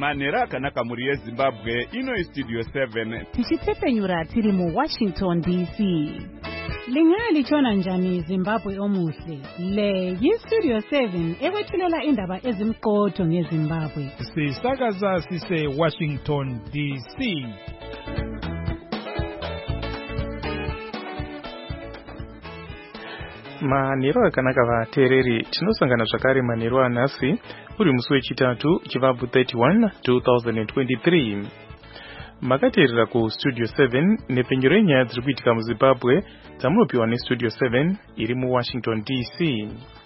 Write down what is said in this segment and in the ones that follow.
manhero akanaka muri yeZimbabwe. Ino Studio 7 tichitsepenyura tiri mu Washington DC. Lingalichona njani Zimbabwe omuhle? Le yiStudio 7 ekwethulela indaba ezimqotho ngeZimbabwe. Sisakaza sise Washington DC. Manhero akanaka vateereri, tinosangana zvakare manhero anhasi uri musi wechitatu chivabvu 31 2023. Makateerera kuStudio 7 nepenyero yenyaya dziri kuitika muZimbabwe dzamunopiwa neStudio 7 iri muWashington DC.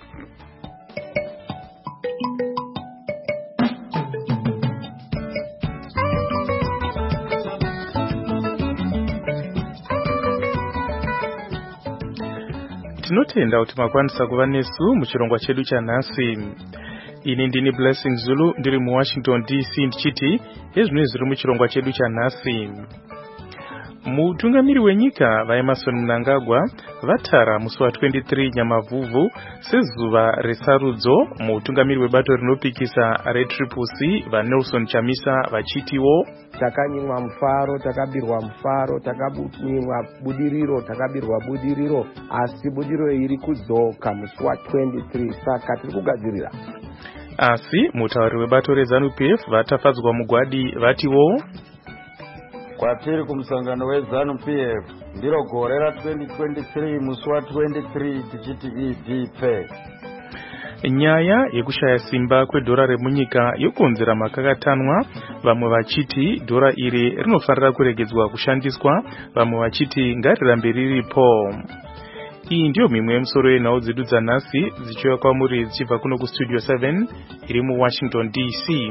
Tinotenda kuti makwanisa kuva nesu muchirongwa chedu chanhasi. Ini ndini Blessing Zulu ndiri muWashington DC ndichiti ezvinhu zviri muchirongwa chedu chanhasi. Mutungamiri wenyika vaEmmerson Mnangagwa vatara musi wa23 Nyamavhuvhu sezuva resarudzo. Mutungamiri webato rinopikisa reTCC vaNelson Chamisa vachitiwo takanyimwa mufaro, takabirwa mufaro, takanyimwa budiriro, takabirwa budiriro, asi budiriro iri kudzoka musi wa23, saka tiri kugadzirira. Asi mutauri webato reZANU-PF vatafadzwa mugwadi vatiwo kwatiri kumusangano weZANU-PF ndiro gore ra2023 musi wa23 tichiti EDP. Nyaya yekushaya simba kwedhora remunyika yokonzera makakatanwa, vamwe vachiti dhora iri rinofanira kuregedzwa kushandiswa, vamwe vachiti ngarirambe riripo. Iyi ndiyo mimwe yemusoro yenhau dzedu dzanhasi dzichiuya kwamuri dzichibva kuno kuStudio 7 iri muWashington DC.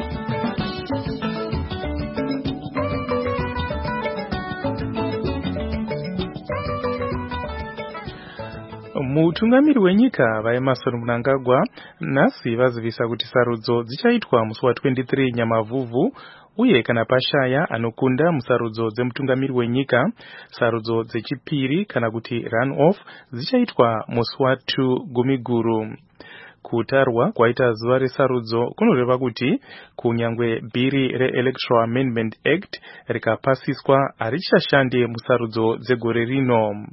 Mutungamiri wenyika vaEmmerson Mnangagwa nhasi vazivisa kuti sarudzo dzichaitwa musi wa23 Nyamavhuvhu, uye kana pashaya anokunda musarudzo dzemutungamiri wenyika, sarudzo dzechipiri kana kuti run-off dzichaitwa musi wa2 Gumiguru. Kutarwa kwaita zuva resarudzo kunoreva kuti kunyangwe bhiri reElectoral Amendment Act rikapasiswa harichashande musarudzo dzegore rino.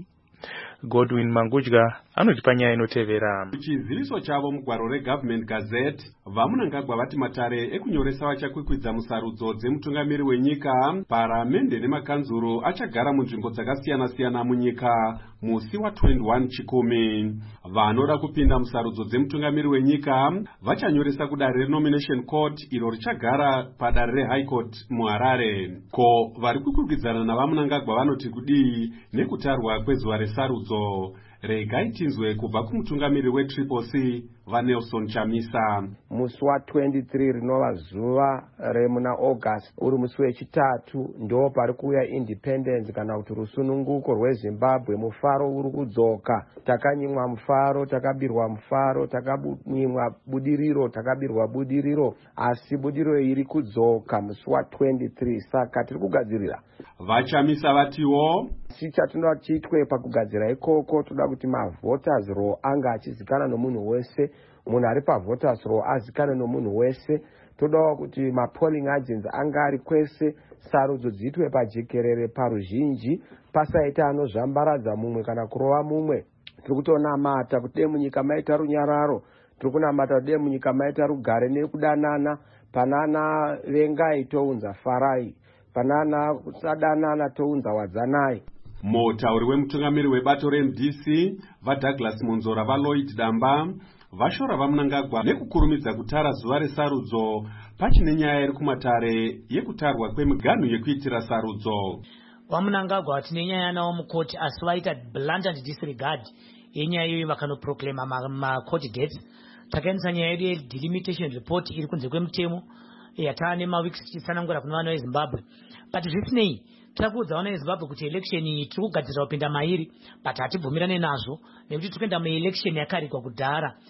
Godwin Mangudya anotipa nyaya inotevera. Chiziviso chavo mugwaro reGovernment Gazette, vaMnangagwa vati matare ekunyoresa vachakwikwidza musarudzo dzemutungamiri wenyika, paramende nemakanzuro achagara munzvimbo dzakasiyana-siyana munyika musi wa21 Chikumi. Vanoda kupinda musarudzo dzemutungamiri wenyika vachanyoresa kudare reNomination Court iro richagara padare reHigh Court muHarare. Ko vari kukwikwidzana navaMnangagwa vanoti kudii nekutarwa kwezuva resarudzo? Regai tinzwe kubva kumutungamiri weTCC vaNelson Chamisa. Musi wa23 rinova zuva remuna August uri musi wechitatu ndo pari kuuya independence kana kuti rusununguko rweZimbabwe. Mufaro uri kudzoka, takanyimwa mufaro, takabirwa mufaro, takanyimwa budiriro, takabirwa budiriro, asi budiriro iri kudzoka musi wa23, saka tiri kugadzirira. VaChamisa vatiwo chatoda chiitwe pakugadzira ikoko, toda kuti mavoters roll anga achizikana nomunhu wese, munhu ari pavoters roll azikane nomunhu wese. Todawo kuti mapolling agents anga ari kwese, sarudzo dziitwe pajekerere paruzhinji, pasaita anozvambaradza mumwe kana kurova mumwe. Tiri kutonamata kuti dei munyika maita runyararo, tiri kunamata kuti dei munyika maita rugare nekudanana, panana vengai tounza farai, panana sadanana tounza wadzanai. Mutauri wemutungamiri webato reMDC vaDouglas Munzora vaLloyd Damba vashora vaMnangagwa nekukurumidza kutara zuva resarudzo pachine nyaya iri kumatare yekutarwa kwemiganhu yekuitira sarudzo. vaMnangagwa tine nyaya nawo mukoti asi vaita blatant disregard yenyaya iyoyo vakanoproclaima macourt dates. Takaendesa nyaya yedu yedelimitation report iri kunze kwemutemo yataane maweeks tichitsanangura kuna vana veZimbabwe, but zvisinei tirakuudza vana veZimbabwe kuti election iyi tiri kugadzirira kupinda mairi, but hatibvumirane nazvo nekuti tiri kuenda muelection yakarigwa kudhara.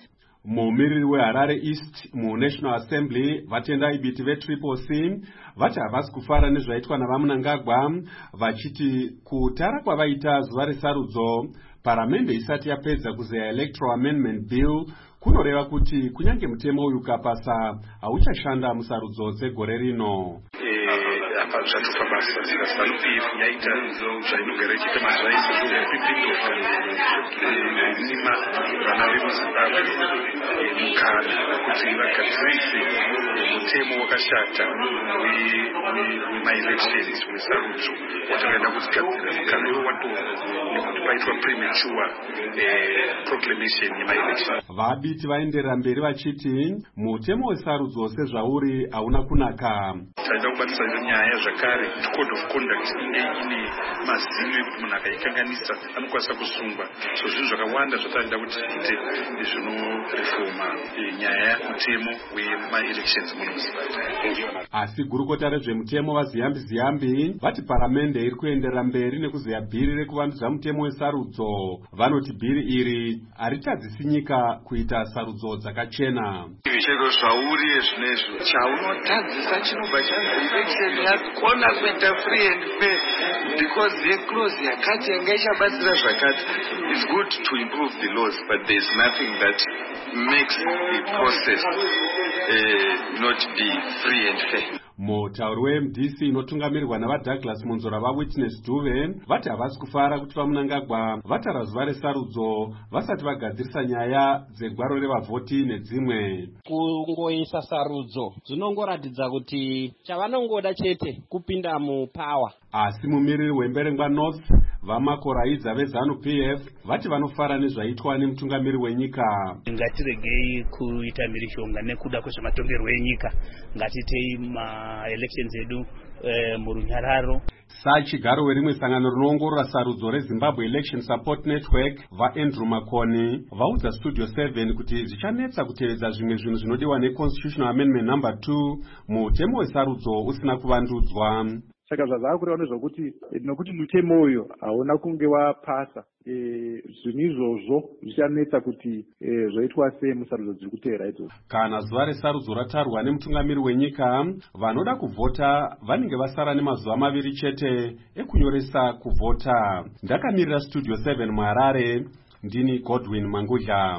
Mumiriri weHarare East muNational Assembly vatendai biti veTriple C vati havasi kufara nezvaitwa navaMnangagwa, vachiti kutara kwavaita zuva resarudzo paramende isati yapedza kuzeya Electoral Amendment Bill kunoreva kuti kunyange mutemo uyu ukapasa hauchashanda musarudzo dzegore rino. Zvatufa basa ZANU-PF yaita zvainogara ichiita mazvaisa zvepipindoka nima vana vemuZimbabwe mukana kuti vagadzirise mutemo wakashata wemaelections wesarudzo watakaenda kudzigadzira mukana iwo nekuti paitwa premature proclamation yemaelection. Vabiti vaenderera mberi vachiti mutemo wesarudzo sezvauri hauna kunaka. Taida kubatisa nyaya zvakare code of conduct inge ine mazino ekuti munhu akaikanganisa anokwanisa kusungwa. So zvinhu zvakawanda zvataida kuti tiite zvinoreforma nyaya mutemo wemaelections muno muZimbabwe. Asi gurukota rezvemutemo vaZiyambi vati paramende iri kuenderera mberi nekuzeya bhiri rekuvandudza mutemo wesarudzo. Vanoti bhiri iri haritadzisi nyika kuita sarudzo dzakachena. Chero zvauri zvinezvo chaunotadzisa chinobva chanzi election yakona kuita free and fair because yeclose yakati yanga ichabatsira zvakati. It's good to improve the laws, but there's nothing that makes the process not be free and fair. Mutauri weMDC inotungamirirwa navaDouglas Monzora vaWitness Dube vati havasi kufara kuti vaMnangagwa vatara zuva resarudzo vasati vagadzirisa nyaya dzegwaro revavhoti nedzimwe. Kungoisa sarudzo dzinongoratidza kuti chavanongoda chete kupinda mupawa. Asi mumiriri weMberengwa North vamakoraidza veZANU-PF vati vanofara nezvaitwa nemutungamiri wenyika. Ngatiregei kuita mhirizhonga nekuda kwezvematongerwo enyika, ngatitei elections edu murunyararo. Sachigaro werimwe sangano rinoongorora sarudzo reZimbabwe Election Support Network vaAndrew Makoni vaudza Studio 7 kuti zvichanetsa kutevedza zvimwe zvinhu zvinodiwa neConstitutional Amendment No. 2 mutemo wesarudzo usina kuvandudzwa. Saka zvazava kureva nezvokuti nokuti mutemo uyu hauna kunge wapasa zvinhu izvozvo zvichanetsa kuti zvoitwa sei musarudzo dziri kuteera idzodzo. Kana zuva resarudzo ratarwa nemutungamiri wenyika, vanoda kuvhota vanenge vasara nemazuva 2 chete ekunyoresa kuvhota. Ndakamirira Studio 7 muHarare, ndini Godwin Mangudla.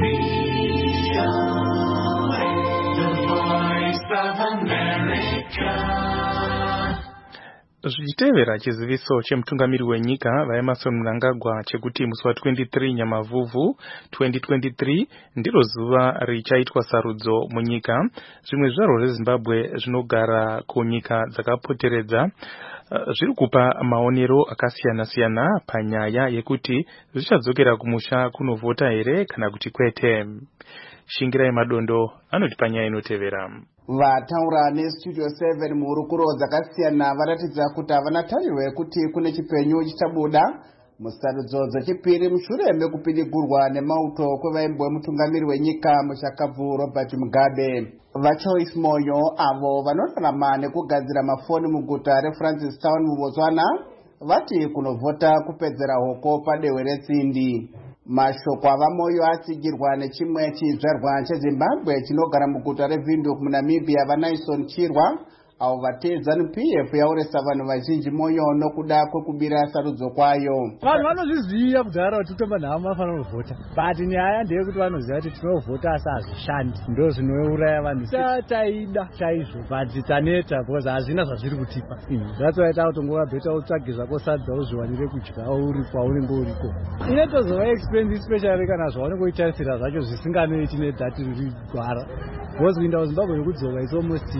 Zvichitevera chiziviso chemutungamiri wenyika vaEmmerson Mnangagwa chekuti musi wa23 Nyamavhuvhu 2023 ndiro zuva richaitwa sarudzo munyika. Zvimwe zvaro zveZimbabwe zvinogara kunyika dzakapoteredza zviri kupa maonero akasiyana-siyana panyaya yekuti zvichadzokera kumusha kunovhota here kana kuti kwete. Shingirai Madondo anoti panyaya inotevera. Vataura neStudio 7 muhurukuro dzakasiyana varatidza kuti havana tariro yekuti kune chipenyu chichabuda musarudzo dzechipiri mushure mekupidigurwa nemauto kwevaimbwa mutungamiri wenyika muchakabvu Robert Mugabe. VaChoice Moyo avo vanorarama nekugadzira mafoni muguta reFrancistown muBotswana vati kunovhota kupedzera hoko padehwe reTsindi. Mashoko avaMoyo atsigirwa nechimwe chizvarwa cheZimbabwe chinogara muguta reVindhoek muNamibia vaNaison Chirwa avo vatedza ZANU-PF yauresa vanhu vazhinji moyo nokuda kwekubira sarudzo kwayo. Vanhu vanozviziva kudhara kuti kutomba nhamo vafanira kuvhota, but nyaya ndeyekuti vanoziva kuti tinovhota asi hazvishandi, ndo zvinouraya vanhu. Taida chaizvo but taneta because hazvina zvazviri kutipa. That's why tautongova beta utsvage zvako sadza uzviwanire kudya uri kwaunenge uriko. Inotozova expensive especially kana zvaunenge uitarisira zvacho zvisinganoiti nedhati riri gwara. Because kuinda kuZimbabwe nekudzova is almost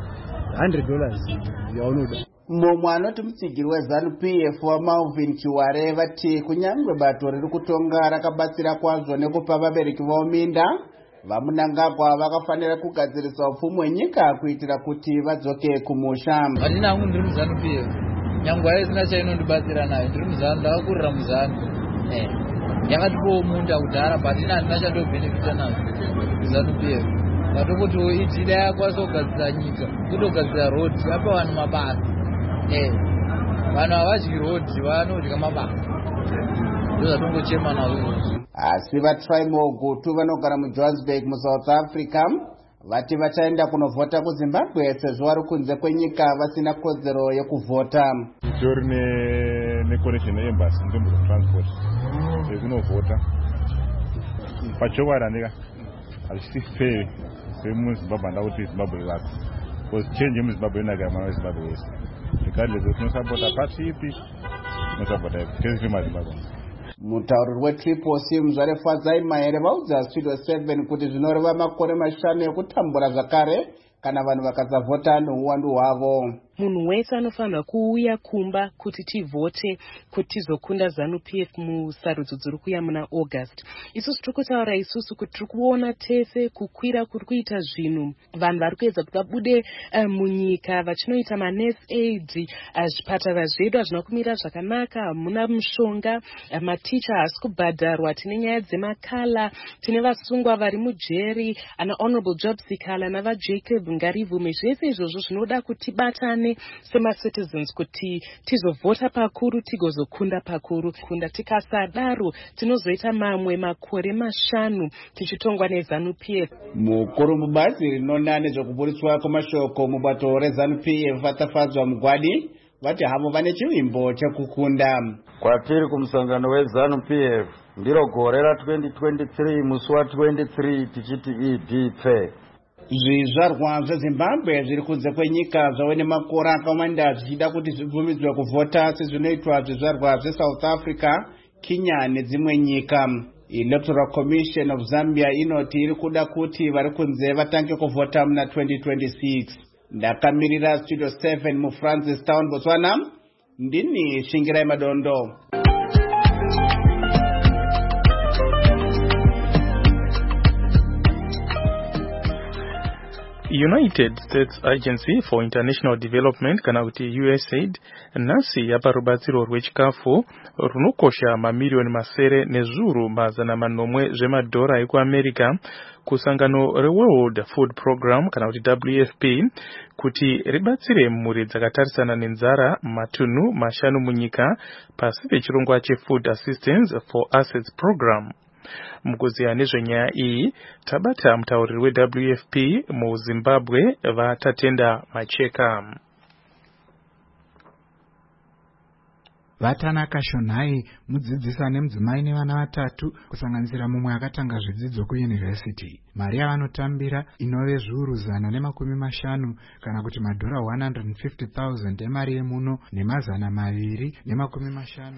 $100 yaunoda. Mumwe anoti mutsigiri weZANU-PF waMalvin Chiware vati kunyange bato riri kutonga rakabatsira kwazvo nekupa vabereki vavo minda, vaMnangagwa vakafanira kugadzirisa upfumi hwenyika kuitira kuti vadzoke kumusha. Handina hangu ndiri muZANU-PF, nyange haisina chainondibatsira nayo, ndiri muZANU, ndakakurira muZANU. Yakatipowo munda kudhara but ina handina chandobhenefita nayo muZANU-PF. Vatokuti itida yakwaso kugadzira nyika, kutogadzira road, apa vanhu mabasa. Vanhu havadyi road, vanodya mabasa. ndozvatongochema nazvo. Asi vaTrimogutu vanogara muJohannesburg muSouth Africa vati vachaenda kunovhota kuZimbabwe sezvo vari kunze kwenyika vasina kodzero yekuvhota. Titori neconnection neembassy nzvimbo dzetransport dzekunovhota pachokwadi handika hazvisi fair semuzimbabwe handa kuti zimbabwe rivakwe because change yemuzimbabwe inaka yamwana wezimbabwe wese regardless kuti tinosapota pati ipi tinosapota ipi kesi mazimbabwe. Mutauriri weTriple C Muzvare Fadzai Maere vaudza Studio 7 kuti zvinoreva makore 5 ekutambura zvakare kana vanhu vakasavhota nouwandu hwavo. Munhu wese anofanira kuuya kumba kuti tivhote kuti tizokunda ZANU-PF musarudzo dziri kuuya muna August. Isusu tiri kutaura isusu kuti tiri kuona tese kukwira kuri kuita zvinhu. Vanhu vari kuedza kuti vabude munyika vachinoita manurse aid, zvipatara zvedu hazvina kumira zvakanaka, hamuna mushonga, maticha haasi kubhadharwa, tine nyaya dzemakala, tine vasungwa vari mujeri, ana Honorable Job Sikala navaJacob Ngarivume. Zvese izvozvo zvinoda kuti batane sema-citizens kuti tizovhota pakuru tigozokunda pakuru. Kunda tikasadaro tinozoita mamwe makore 5 tichitongwa neZANU-PF. Mukuru mubazi rinona nezvekuburitswa kwemashoko mubato reZANU-PF vatafadzwa Mugwadi vati havo vane chivimbo chekukunda. Kwatiri kumusangano weZANU-PF ndiro gore ra2023 musi wa23 tichiti idipfe. Zvizvarwa zveZimbabwe zviri kunze kwenyika zvave nemakore akawanda zvichida kuti zvibvumidzwe kuvhota sezvinoitwa zvizvarwa zveSouth Africa, Kenya nedzimwe nyika. Electoral Commission of Zambia inoti iri kuda kuti vari kunze vatange kuvhota muna 2026. Ndakamirira Studio 7 muFrancistown, Botswana. Ndini Shingirai Madondo. United States Agency for International Development kana kuti USAID nasi yapa rubatsiro rwechikafu runokosha mamiliyoni masere nezviuru mazana manomwe zvemadhora ekuAmerica kusangano reWorld Food Program kana kuti WFP kuti ribatsire mhuri dzakatarisana nenzara matunhu 5 munyika pasi pechirongwa cheFood Assistance for Assets Program. Mukuziya nezvenyaya iyi tabata mutauriri weWFP muZimbabwe vatatenda Macheka. Vatanaka Shonhai mudzidzisi ane mudzimai nevana 3 kusanganisira mumwe akatanga zvidzidzo kuyunivhesiti. Mari yavanotambira inove zviuru 150 kana kuti madhora 150,000 emari yemuno nemazana 250.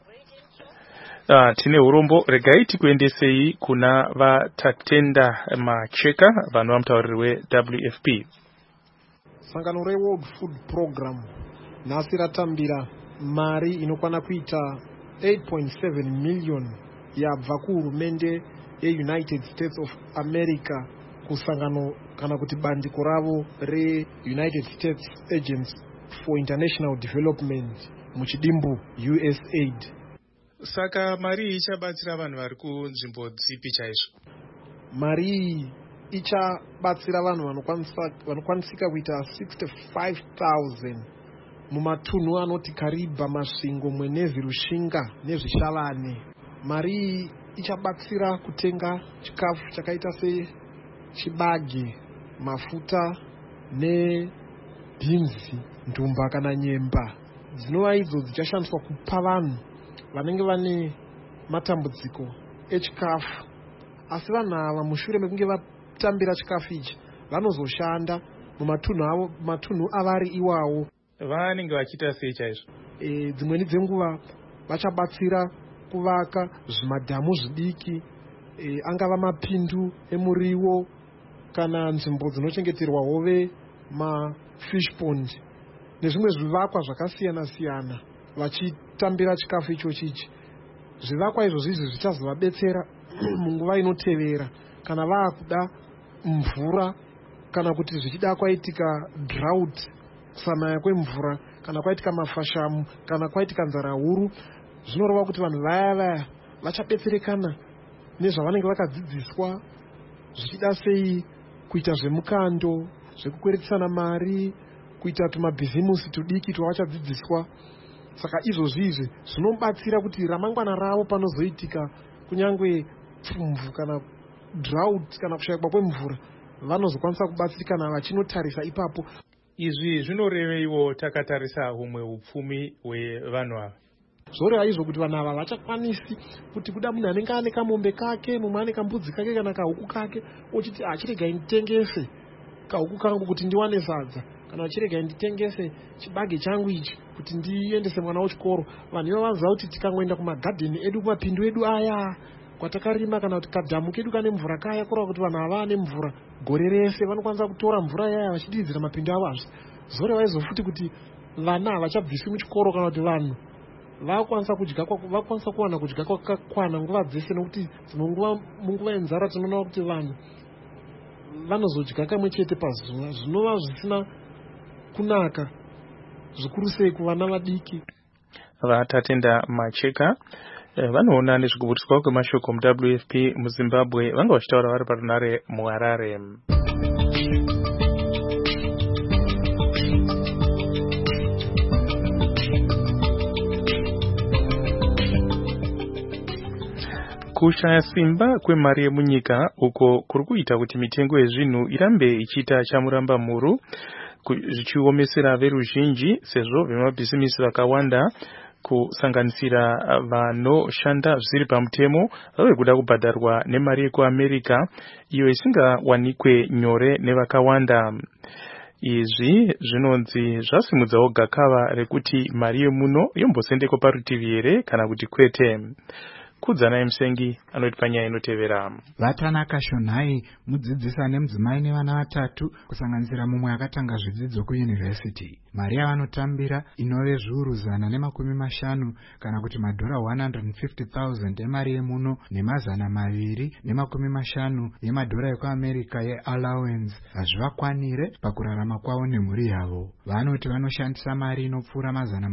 Tine urombo regai tikuendesei kuna vatatenda Macheka vanova mutauriri weWFP. Sangano reWorld Food Program nhasi ratambira mari inokwana kuita 8.7 million yabva kuhurumende yeUnited States of America kusangano kana kuti bandiko ravo reUnited States Agency for International Development muchidimbu USAID. Saka mari ichabatsira vanhu vari kunzvimbo dzipi chaizvo? Mari ichabatsira vanhu vanokwanisika kuita 65,000 mumatunhu anoti Kariba, Masvingo, Mwenezi, Rushinga nezvishavane. Mari ichabatsira kutenga chikafu chakaita sechibage, mafuta nebhinzi, ndumba kana nyemba. Dzinova idzo dzichashandiswa kupa vanhu vanenge vane matambudziko echikafu. Asi vanhu ava mushure mekunge vatambira chikafu ichi vanozoshanda mumatunhu avari iwawo. Vanenge vachiita sei chaizvo? Dzimweni dzenguva vachabatsira kuvaka zvimadhamu zvidiki, angava mapindu emuriwo kana nzvimbo dzinochengeterwa hove, mafish pond nezvimwe zvivakwa zvakasiyana siyana vachitambira chikafu ichochichi. Zvivakwa izvozvi zvichazovabetsera munguva inotevera kana vaakuda mvura kana kuti zvichida kwaitika drought, kusanaya kwemvura, kana kwaitika mafashamu, kana kwaitika nzara huru. Zvinoreva kuti vanhu vaya vachabetserekana nezvavanenge vakadzidziswa, zvichida sei kuita zvemukando, zvekukweretsana mari, kuita tumabhizimusi tudiki twavachadzidziswa. saka izvozvizvi zvinobatsira kuti ramangwana ravo panozoitika kunyangwe pfumvu kana drought kana kushayikwa kwemvura vanozokwanisa kubatsirikana vachinotarisa ipapo. Izvi zvinoreveiwo takatarisa humwe upfumi hwevanhu ava. Zvoreva izvo kuti vanhu ava vachakwanisi kuti kuda munhu anenge ane kamombe kake, mumwe ane kambudzi kake kana kahuku kake, ochiti achiregai nditengese kahuku kangu kuti ndiwane sadza, kana achiregai nditengese chibage changu ichi kuti ndiendese mwana wechikoro. Vanhu ivo vaziva kuti tikangoenda kumagadheni edu, kumapindu edu aya kwatakarima, kana kuti kadhamu kedu kane mvura kaya, kureva kuti vanhu ava ane mvura gore rese, vanokwanisa kutora mvura yaya vachididzira mapindu avo azvo. Zvoreva izvo futi kuti vana havachabvisi muchikoro kana kuti vanhu vakwanisa kuwana kudya kwakakwana nguva dzese, nokuti munguva yenzara tinoona kuti vanhu vanozodya kamwe chete pazuva, zvinova zvisina kunaka zvikuru sei kuvana vadiki. Vatatenda Macheka vanoona nezvekuburiswa kwemashoko muWFP muZimbabwe vanga vachitaura vari parunare muHarare. Kushaya simba kwemari yemunyika uko kuri kuita kuti mitengo yezvinhu irambe ichiita chamuramba muru, zvichiomesera veruzhinji sezvo vemabhisimisi vakawanda kusanganisira vanoshanda zvisiri pamutemo vave kuda kubhadharwa nemari yekuAmerica iyo isingawanikwe nyore nevakawanda. Izvi zvinonzi zvasimudzawo gakava rekuti mari yemuno yombosendekwa parutivi here kana kuti kwete. Kudzana Msengi anoti panyaya inotevera. Vatanaka Shonhai, mudzidzisi ane mudzimai nevana vatatu, kusanganisira mumwe akatanga zvidzidzo kuyunivhesiti. Mari yavanotambira inove zviuru 150 kana kuti madhora 150,000 emari yemuno ne250 yemadhora ekuAmerica yeallowance hazvivakwanire pakurarama kwavo nemhuri yavo. Vanoti vanoshandisa mari inopfuura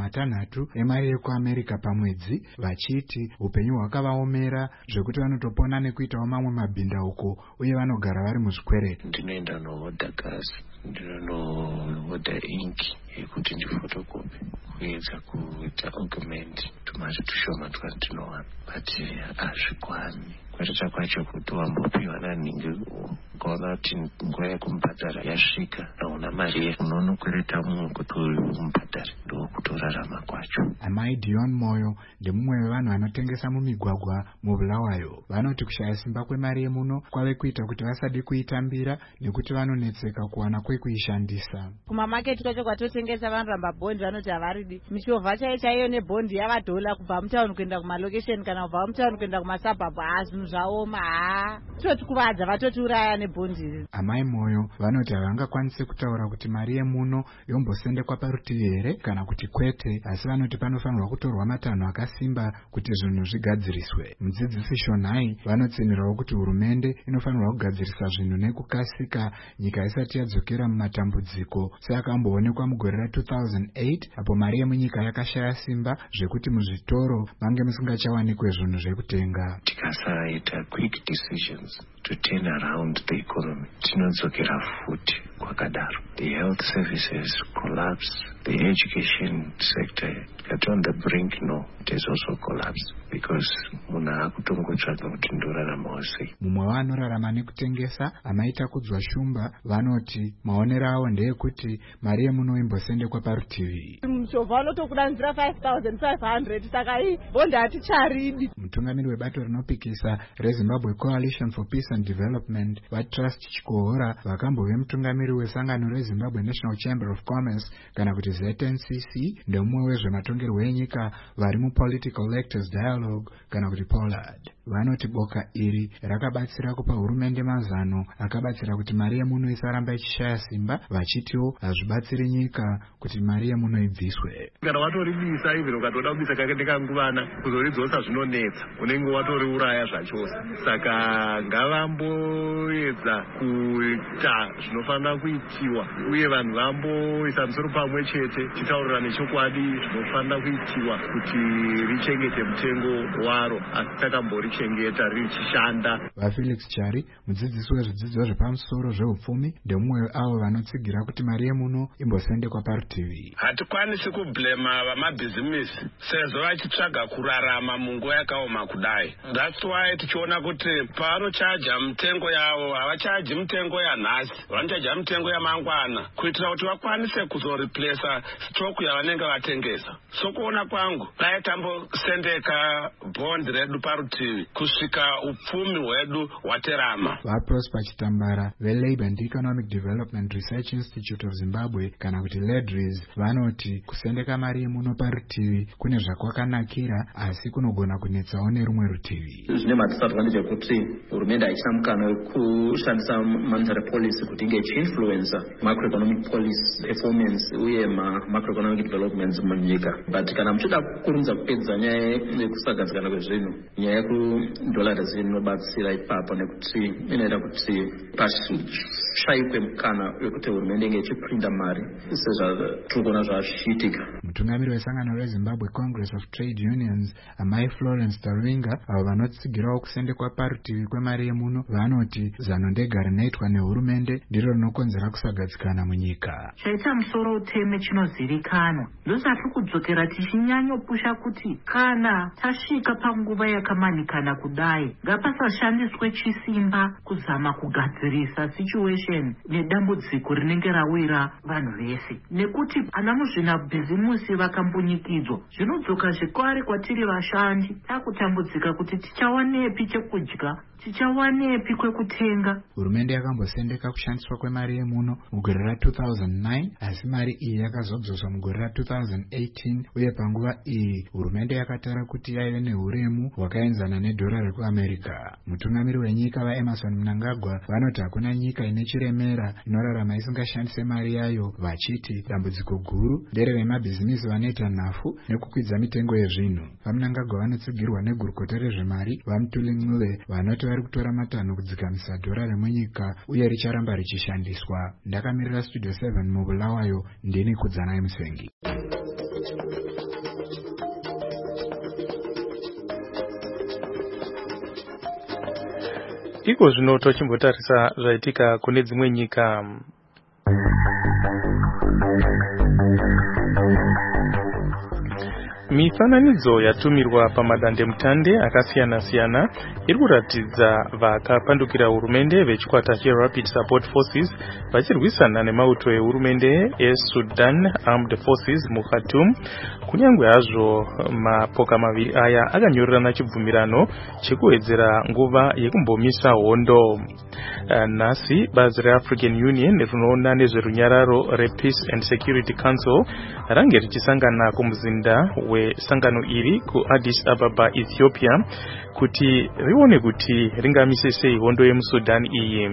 600 emari yekuAmerica pamwedzi, vachiti upenyu hwakavaomera zvekuti vanotopona nekuitawo mamwe mabhindauko uye vanogara vari muzvikwereti. Ndinoenda nohodha gasi, ndinohodha inki yekuti ndifotokopi kuedza kuita augment tumari tushoma twatinowana, but hazvikwani. Kwatata kwacho kuti wambopiwa naningi ukaona kuti nguva yekumubhadhara yasvika hauna mari unonokwereta mumwe kuti umubhadhare ndokutorarama kwacho. Amai Dion Moyo ndemumwe wevanhu vanotengesa mumigwagwa muBulawayo. Vanoti kushaya simba kwemari yemuno kwave kuita kuti vasade kuitambira nekuti vanonetseka kuwana kwekuishandisa. Kumamaketi kwacho kwatotengesa vanoramba bhondi vanoti havaridi. Michovha chaiyo nebhondi yavadola kubva mutauni kuenda kumalokesheni kana kubva mutauni kuenda kumasabhabhu zvinhu zvaoma totikuvadza vatotiuraya nebhondi. Amai Moyo vanoti havangakwanise kutaura kuti mari yemuno yombosendekwa parutivi here kana kuti kwete, asi vanoti panofanirwa kutorwa matanho akasimba kuti zvinhu zvigadziriswe. Mudzidzisi Shonhai vanotsinirawo kuti hurumende inofanirwa kugadzirisa zvinhu nekukasika nyika isati yadzokera mumatambudziko seakamboonekwa mugore ra2008 apo mari yemunyika yakashaya simba zvekuti muzvitoro mange musingachawanikwe zvinhu zvekutenga. Tikasaita quick decisions to turn around the economy, tinodzokera futi kwakadaro. The health services collapse, the education sector got on the brink, no, it has also collapsed because munhu akutongotsvaga kuti ndorarama wose. Mumwe vanorarama nekutengesa amaita kudzwa shumba vanoti maonero avo ndeyekuti mari yemuno imbosendekwa parutivi. Muchovha vanotokudanzira 5,500 saka iyi bondi haticharidi. Mutungamiri webato rinopikisa reZimbabwe Coalition for Peace and Development vaTrust Chikohora vakambove mutungamiri wesangano reZimbabwe National Chamber of Commerce kana kuti ZNCC ndemumwe wezvematongerwo enyika vari muPolitical Electors Dialogue kana kuti POLAD. Vanoti boka iri rakabatsira kupa hurumende mazano akabatsira kuti mari yemuno isaramba ichishaya simba, vachitiwo hazvibatsiri nyika kuti mari yemuno ibviswe. Kana watoribisa izvi ukatoda kubisa kakendekanguvana kuzoridzosa zvinonetsa unenge watoriuraya zvachose. Saka ngavamboedza kuita zvinofanira kuitiwa uye vanhu vamboisa musoro pamwe chete titaurirane chokwadi zvinofanira kuitiwa kuti richengete mutengo waro asi takambori richishengeta richishanda. vafelix chari mudzidzisi wezvidzidzo zvepamusoro zveupfumi ndemumwe avo vanotsigira kuti mari yemuno imbosendekwa parutivi. Hatikwanisi kublema vamabhizimisi sezvo vachitsvaga kurarama munguva yakaoma kudai. That's why tichiona kuti pavanochaja mitengo yavo havachaji mitengo yanhasi, vanochaja mitengo yamangwana kuitira kuti vakwanise kuzoreplesa stock yavanenge vatengesa. So kuona kwangu dai tambosendeka bond redu parutivi kusvika upfumi hwedu hwaterama. vaprosper chitambara veLabour and Economic Development Research Institute of Zimbabwe kana kuti LEDRIS vanoti kusendeka mari yemuno parutivi kune zvakwakanakira asi kunogona kunetsawo nerumwe rutivi. Zvine madisadvantage ekuti hurumende haichina mukana wekushandisa monetary policy kuti inge ichiinfluenza macroeconomic policy performance uye macroeconomic developments munyika. But kana muchida kurunza kupedza nyaya yekusagadzikana kwezvinhu, nyaya yekudolarizi inobatsira ipapo nekuti inoita kuti pashayikwe mukana wekuti hurumende inge ichiprinda mari sezvatirikuona zvazvichiitika. mutungamiri wesangano reZimbabwe Congress of Trade Unions amai Florence Taruinga avo vanotsigirawo kusendekwa parutivi kwemari yemuno vanoti zano ndega rinoitwa nehurumende ndiro rinokonzera kusagadzikana munyika. chaita musoro uteme chinozivikanwa ndosati kudzokera tichinyanyopusha kuti kana tasvika panguva yakamanikana kudai ngapasashandiswe chisimba kuzama kugadzirisa situation nedambudziko rinenge rawira vanhu vese, nekuti ana muzvinabhizimusi vakambunyikidzwa zvinodzoka zvikware kwatiri vashandi takutambudzika kuti tichawanepi chekudya, tichawanepi kwekutenga. hurumende yakambosendeka kushandiswa kwemari yemuno mugore ra2009 asi mari iyi yakazodzoswa mugore ra2018 uye panguva iyi hurumende yakatara kuti yaive neuremu hwakaenzana nedhora rekuamerica. mutungamiri wenyika vaEmerson Mnangagwa vanoti hakuna nyika ine chiremera inorarama isingashandise mari yayo, vachiti dambudziko guru nderevemabhizimisi vanoita nhafu nekukwidza mitengo yezvinhu. vaMnangagwa vanotsigirwa negurukota rezvemari vaMutuli Ncube vanoti vari kutora matanho kudzikamisa dhora remunyika uye richaramba richishandiswa. ndakamirira Studio 7 mubulawayo ndini Kudzanai Musengi. iko zvino tochimbotarisa zvaitika kune dzimwe nyika. mifananidzo yatumirwa pamadandemutande akasiyana-siyana iri kuratidza vakapandukira hurumende vechikwata cheRapid Support Forces vachirwisana nemauto ehurumende eSudan Armed Forces muKhartoum. kunyange hazvo mapoka maviri aya akanyorerana chibvumirano chekuwedzera nguva yekumbomisa hondo. nhasi bazi reAfrican Union rinoona nezverunyararo rePeace and Security Council range richisangana kumuzinda wesangano iri kuAddis Ababa, Ethiopia kuti rione kuti ringamise sei hondo yemuSudan iyi.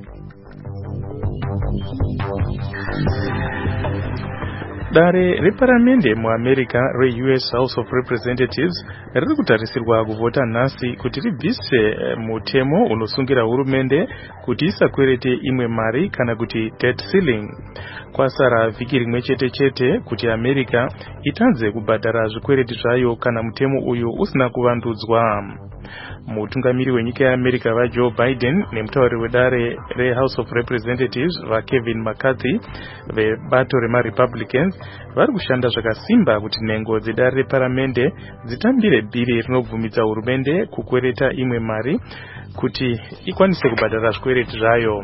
dare reparamende muAmerica reUS House of Representatives riri kutarisirwa kuvota nhasi kuti ribvise mutemo unosungira hurumende kuti isakwerete imwe mari kana kuti debt ceiling. kwasara vhiki rimwe chete kuti America itanze kubhadhara zvikwereti zvayo kana mutemo uyu usina kuvandudzwa. mutungamiri wenyika yeAmerica vaJoe Biden nemutauri wedare reHouse of Representatives vaKevin McCarthy vebato remaRepublicans vari kushanda zvakasimba kuti nhengo dzedare reparamende dzitambire bhiri rinobvumidza hurumende kukwereta imwe mari kuti ikwanise kubhadhara zvikwereti zvayo.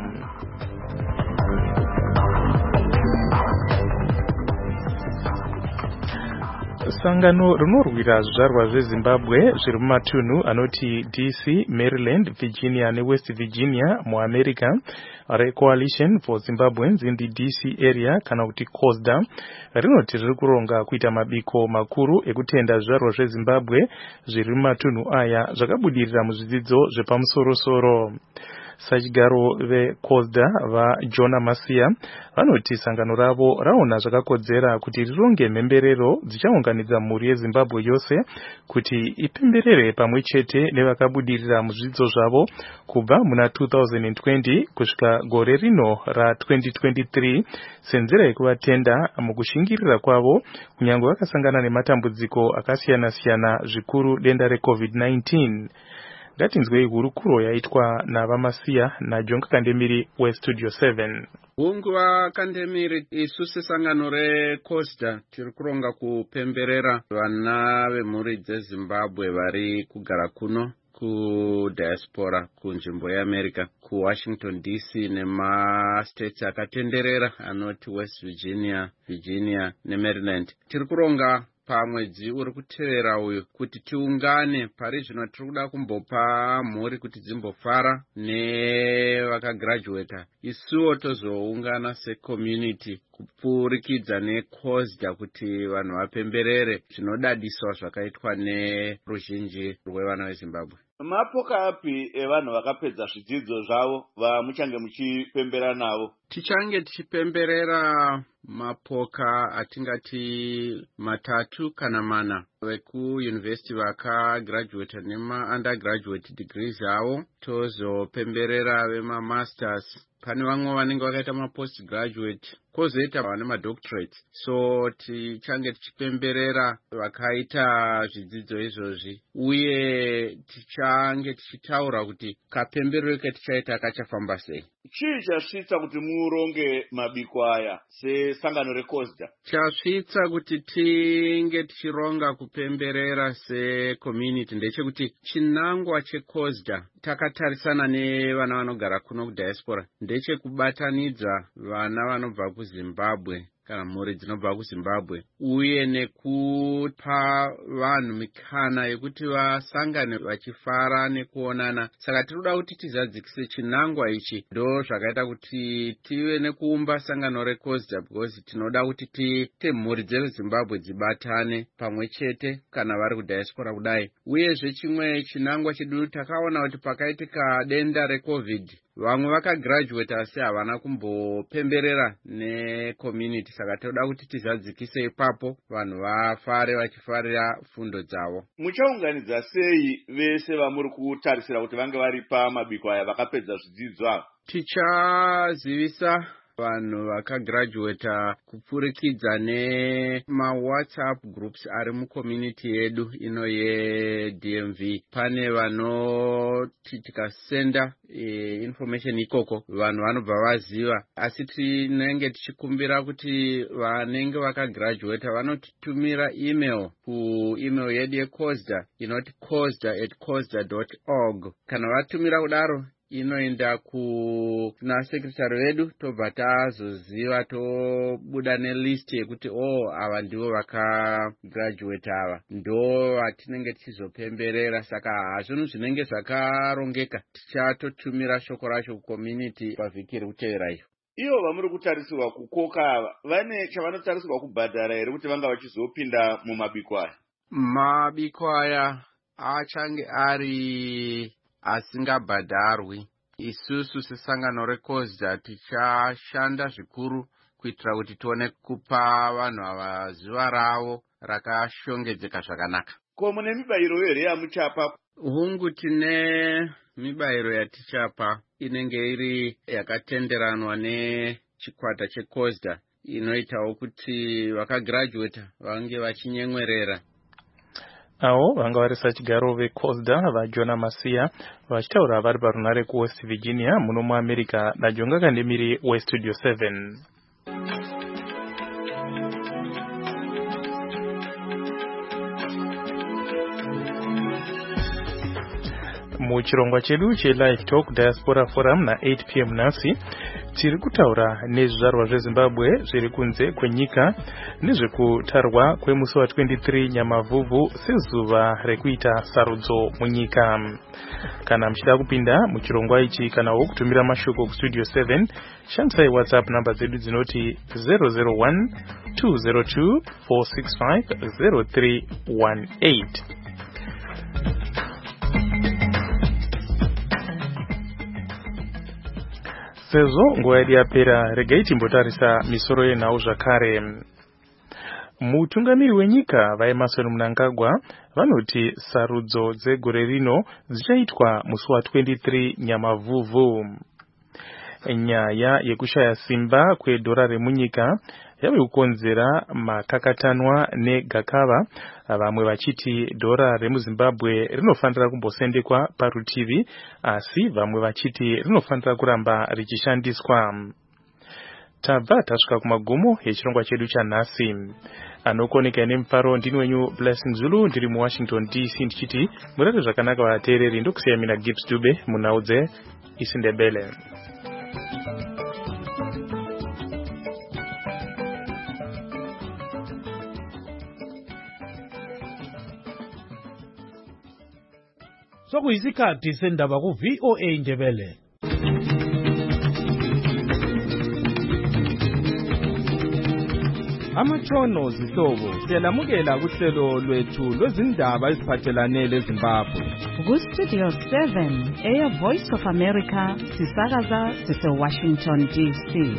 sangano rinorwira zvizvarwa zveZimbabwe zviri mumatunhu anoti DC, Maryland, Virginia neWest Virginia muAmerica reCoalition for Zimbabweans in the DC area kana kuti COSDA rinoti riri kuronga kuita mabiko makuru ekutenda zvizvarwa zveZimbabwe zviri mumatunhu aya zvakabudirira muzvidzidzo zvepamusoro-soro. Sachigaro veCOSDA vaJona Masia vanoti sangano ravo raona zvakakodzera kuti rironge mhemberero dzichaunganidza mhuri yeZimbabwe yose kuti ipemberere pamwe chete nevakabudirira muzvidzidzo zvavo kubva muna 2020 kusvika gore rino ra2023 senzira yekuvatenda mukushingirira kwavo kunyange vakasangana nematambudziko akasiyana-siyana zvikuru denda reCovid-19. ngatinzwe hurukuro yaitwa naVamasiya naJonga Kandemiri weStudio 7. Hunguva Kandemiri, isu sesangano reCosta tiri kuronga kupemberera vana vemhuri dzeZimbabwe vari kugara kuno kudiaspora kunzvimbo yeAmerica, kuWashington DC nemastates akatenderera anoti West Virginia, Virginia neMaryland. Tiri kuronga pamwedzi uri kutevera uyu kuti tiungane. Pari zvino tiri kuda kumbopa mhuri kuti dzimbofara nevakagraduata. Isuwo tozoungana secommunity kupurikidza neCOSDA kuti vanhu vapemberere zvinodadiswa zvakaitwa neruzhinji rwevana veZimbabwe. Mapoka api evanhu vakapedza zvidzidzo zvavo vamuchange muchipembera navo? Tichange tichipemberera mapoka atingati 3 kana 4 vekuuniversity vakagraduata nema-undergraduate degrees avo. Tozopemberera vemamasters. Pane vamwe vanenge vakaita mapostgraduate, kwozoita vane madoctorate. So tichange tichipemberera vakaita zvidzidzo izvozvi, uye tichange tichitaura kuti kapemberero ketichaita kachafamba sei. Chii chasvitsa kuti muronge mabiko aya sesangano reCOSDA? Chasvitsa kuti tinge tichironga kupemberera secommunity ndechekuti chinangwa cheCOSDA takatarisana nevana vanogara kuno kudiaspora ndechekubatanidza vana vanobva kuZimbabwe kana mhuri dzinobva kuZimbabwe, uye nekupa vanhu mikana yekuti vasangane vachifara nekuonana. Saka tiri kuda kuti tizadzikise chinangwa ichi. Ndo zvakaita kuti tive nekuumba sangano reCOSDA, because tinoda kuti tiite mhuri dzeZimbabwe dzibatane pamwe chete kana vari kudiaspora kudai. Uyezve chimwe chinangwa chedu, takaona kuti pakaitika denda reCovid, vamwe vakagraduata asi havana kumbopemberera necommunity. Saka toda kuti tizadzikise ipapo vanhu vafare vachifarira fundo dzavo. Muchaunganidza sei vese vamuri kutarisira kuti vange vari pamabiko aya vakapedza zvidzidzo ava? Tichazivisa vanhu vakagraduata kupfurikidza nemaWhatsApp groups ari mucommunity yedu ino yeDMV. Pane vanoti tikasenda information ikoko vanhu vanobva vaziva, asi tinenge tichikumbira kuti vanenge vakagraduata vanotitumira email kuemail yedu yeCOSDA inoti cosda@cosda.org. Kana vatumira kudaro inoenda kuna sekretari vedu, tobva tazoziva, tobuda nelist yekuti ava ndivo vakagraduate ava, ndo vatinenge tichizopemberera. Saka hazvinhu zvinenge zvakarongeka, tichatotumira shoko racho kucommunity pavhiki iri kutevera iyo. Ivo vamuri kutarisirwa kukoka ava vane chavanotarisirwa kubhadhara here kuti vanga vachizopinda mumabiko aya? Mabiko aya achange ari asingabhadharwi. Isusu sesangano reCOSDA tichashanda zvikuru kuitira kuti tione kupa vanhu ava zuva ravo rakashongedzeka zvakanaka. Ko mune mibayiro here yamuchapa? Hungu tine mibayiro yatichapa inenge iri yakatenderanwa nechikwata cheCOSDA, inoitawo kuti vakagraduata vange vachinyemwerera. Avo vanga vari sachigaro veCOSDA vaJona Masiya vachitaura vari parunare kuWest Virginia muno muAmerica naJonga Kandemiri weStudio 7. Muchirongwa chedu cheLive Talk Diaspora Forum na 8 p.m. nasi tiri kutaura nezvizvarwa zveZimbabwe zviri kunze kwenyika nezvekutarwa kwemusi wa23 Nyamavhuvhu sezuva rekuita sarudzo munyika. Kana muchida kupinda muchirongwa ichi kana wokutumira mashoko kuStudio 7, shandisai WhatsApp namba dzedu dzinoti 001 202 465 0318. Sezvo nguva yedu yapera, regai timbotarisa misoro yenhau zvakare. Mutungamiri wenyika vaEmmerson Mnangagwa vanoti sarudzo dzegore rino dzichaitwa musi wa23 Nyamavhuvhu. Nyaya yekushaya simba kwedhora remunyika yabe kukonzera makakatanwa negakava vamwe vachiti dhora remuZimbabwe rinofanira kumbosendekwa parutivi asi vamwe vachiti rinofanira kuramba richishandiswa. Tabva tasvika kumagumo echirongwa chedu chanhasi. Anokoneka nemufaro ndini wenyu Blessing Zulu ndiri muWashington DC ndichiti murare zvakanaka vateereri ndokusiya mina Gibbs Dube munhau dzeIsiNdebele. Sokuyisikhathi sendaba ku VOA Ndebele. Amatshono zihlobo siyalamukela kuhlelo lwethu lwezindaba eziphathelane leZimbabwe. Ku-Studio 7 Air Voice of America sisakaza sise-Washington DC.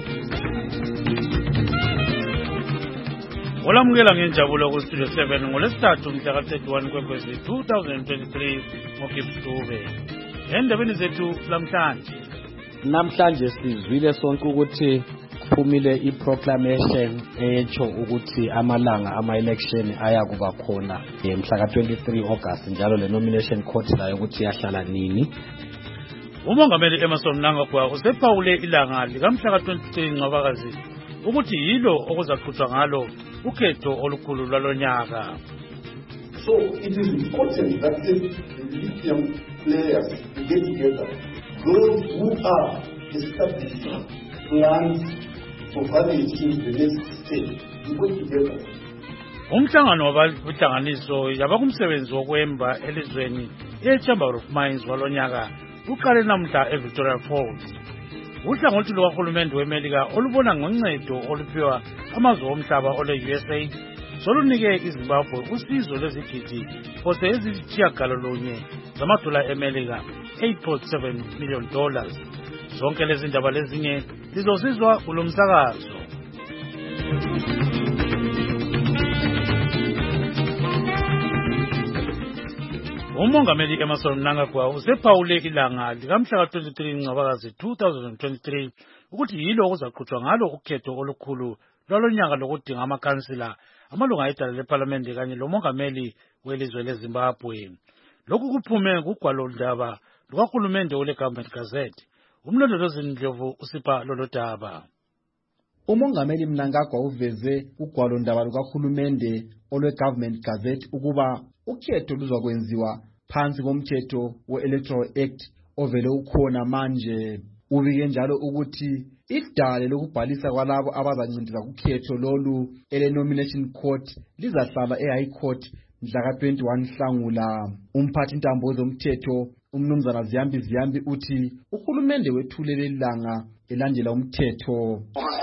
Olamukela ngenjabulo ku-Studio 7 ngolesithathu mhla ka-31 Kwekwezi 2023 ngoGibbs Dube. Endabeni zethu namhlanje sizwile sonke ukuthi kuphumile iproclamation etsho ukuthi amalanga ama-election ayakuba khona mhla ka-23 August njalo le nomination court layo ukuthi yahlala nini. Umongameli Emmerson Mnangagwa usephawule ilanga likamhla ka-23 Ncwabakazi ukuthi yilo okuzaqhutshwa ngalo ukhetho olukhulu lwalonyaka. So it is important that the lithium players get together, those who are establishing plans for valuating the next stage, we go together. Umhlangano wabahlanganiso yabakumsebenzi wokwemba elizweni eChamber of Mines walonyaka uqale namhla eVictoria Falls. Uhlangothi lukahulumende weMelika olubona ngoncedo oluphiwa amazwe omhlaba ole-USA solunike iZimbabwe usizo lwezigidi phose eziyisitshiyagalolunye zamadola eMelika $8.7 million. Zonke lezi ndaba lezinye lizosizwa kulo msakazo. Umongameli Emmerson Mnangagwa usephawule ilanga likamhla ka-23 Ncwabakazi 2023 ukuthi yilo okuzaqhutshwa ngalo ukhetho olukhulu lwalonyaka lokudinga amakansila amalunga edala leParliament kanye lomongameli welizwe leZimbabwe. Lokhu kuphume kugwalondaba lukahulumende ole-Government Gazette. Umlondolozi Ndlovu usipha lolo daba. Umongameli Mnangagwa uveze ugwalondaba lukahulumende olwe-Government Gazette ukuba ukhetho luzakwenziwa phansi komthetho we-Electoral Act ovele ukhona manje. Ubike njalo ukuthi idale lokubhalisa kwalabo abazancindezela kukhetho lolu ele-nomination court lizahlala e-High Court mhla ka-21 Nhlangula. Umphathi intambo zomthetho umnumzana Ziyambi uthi uhulumende wethule lelanga elandela umthetho.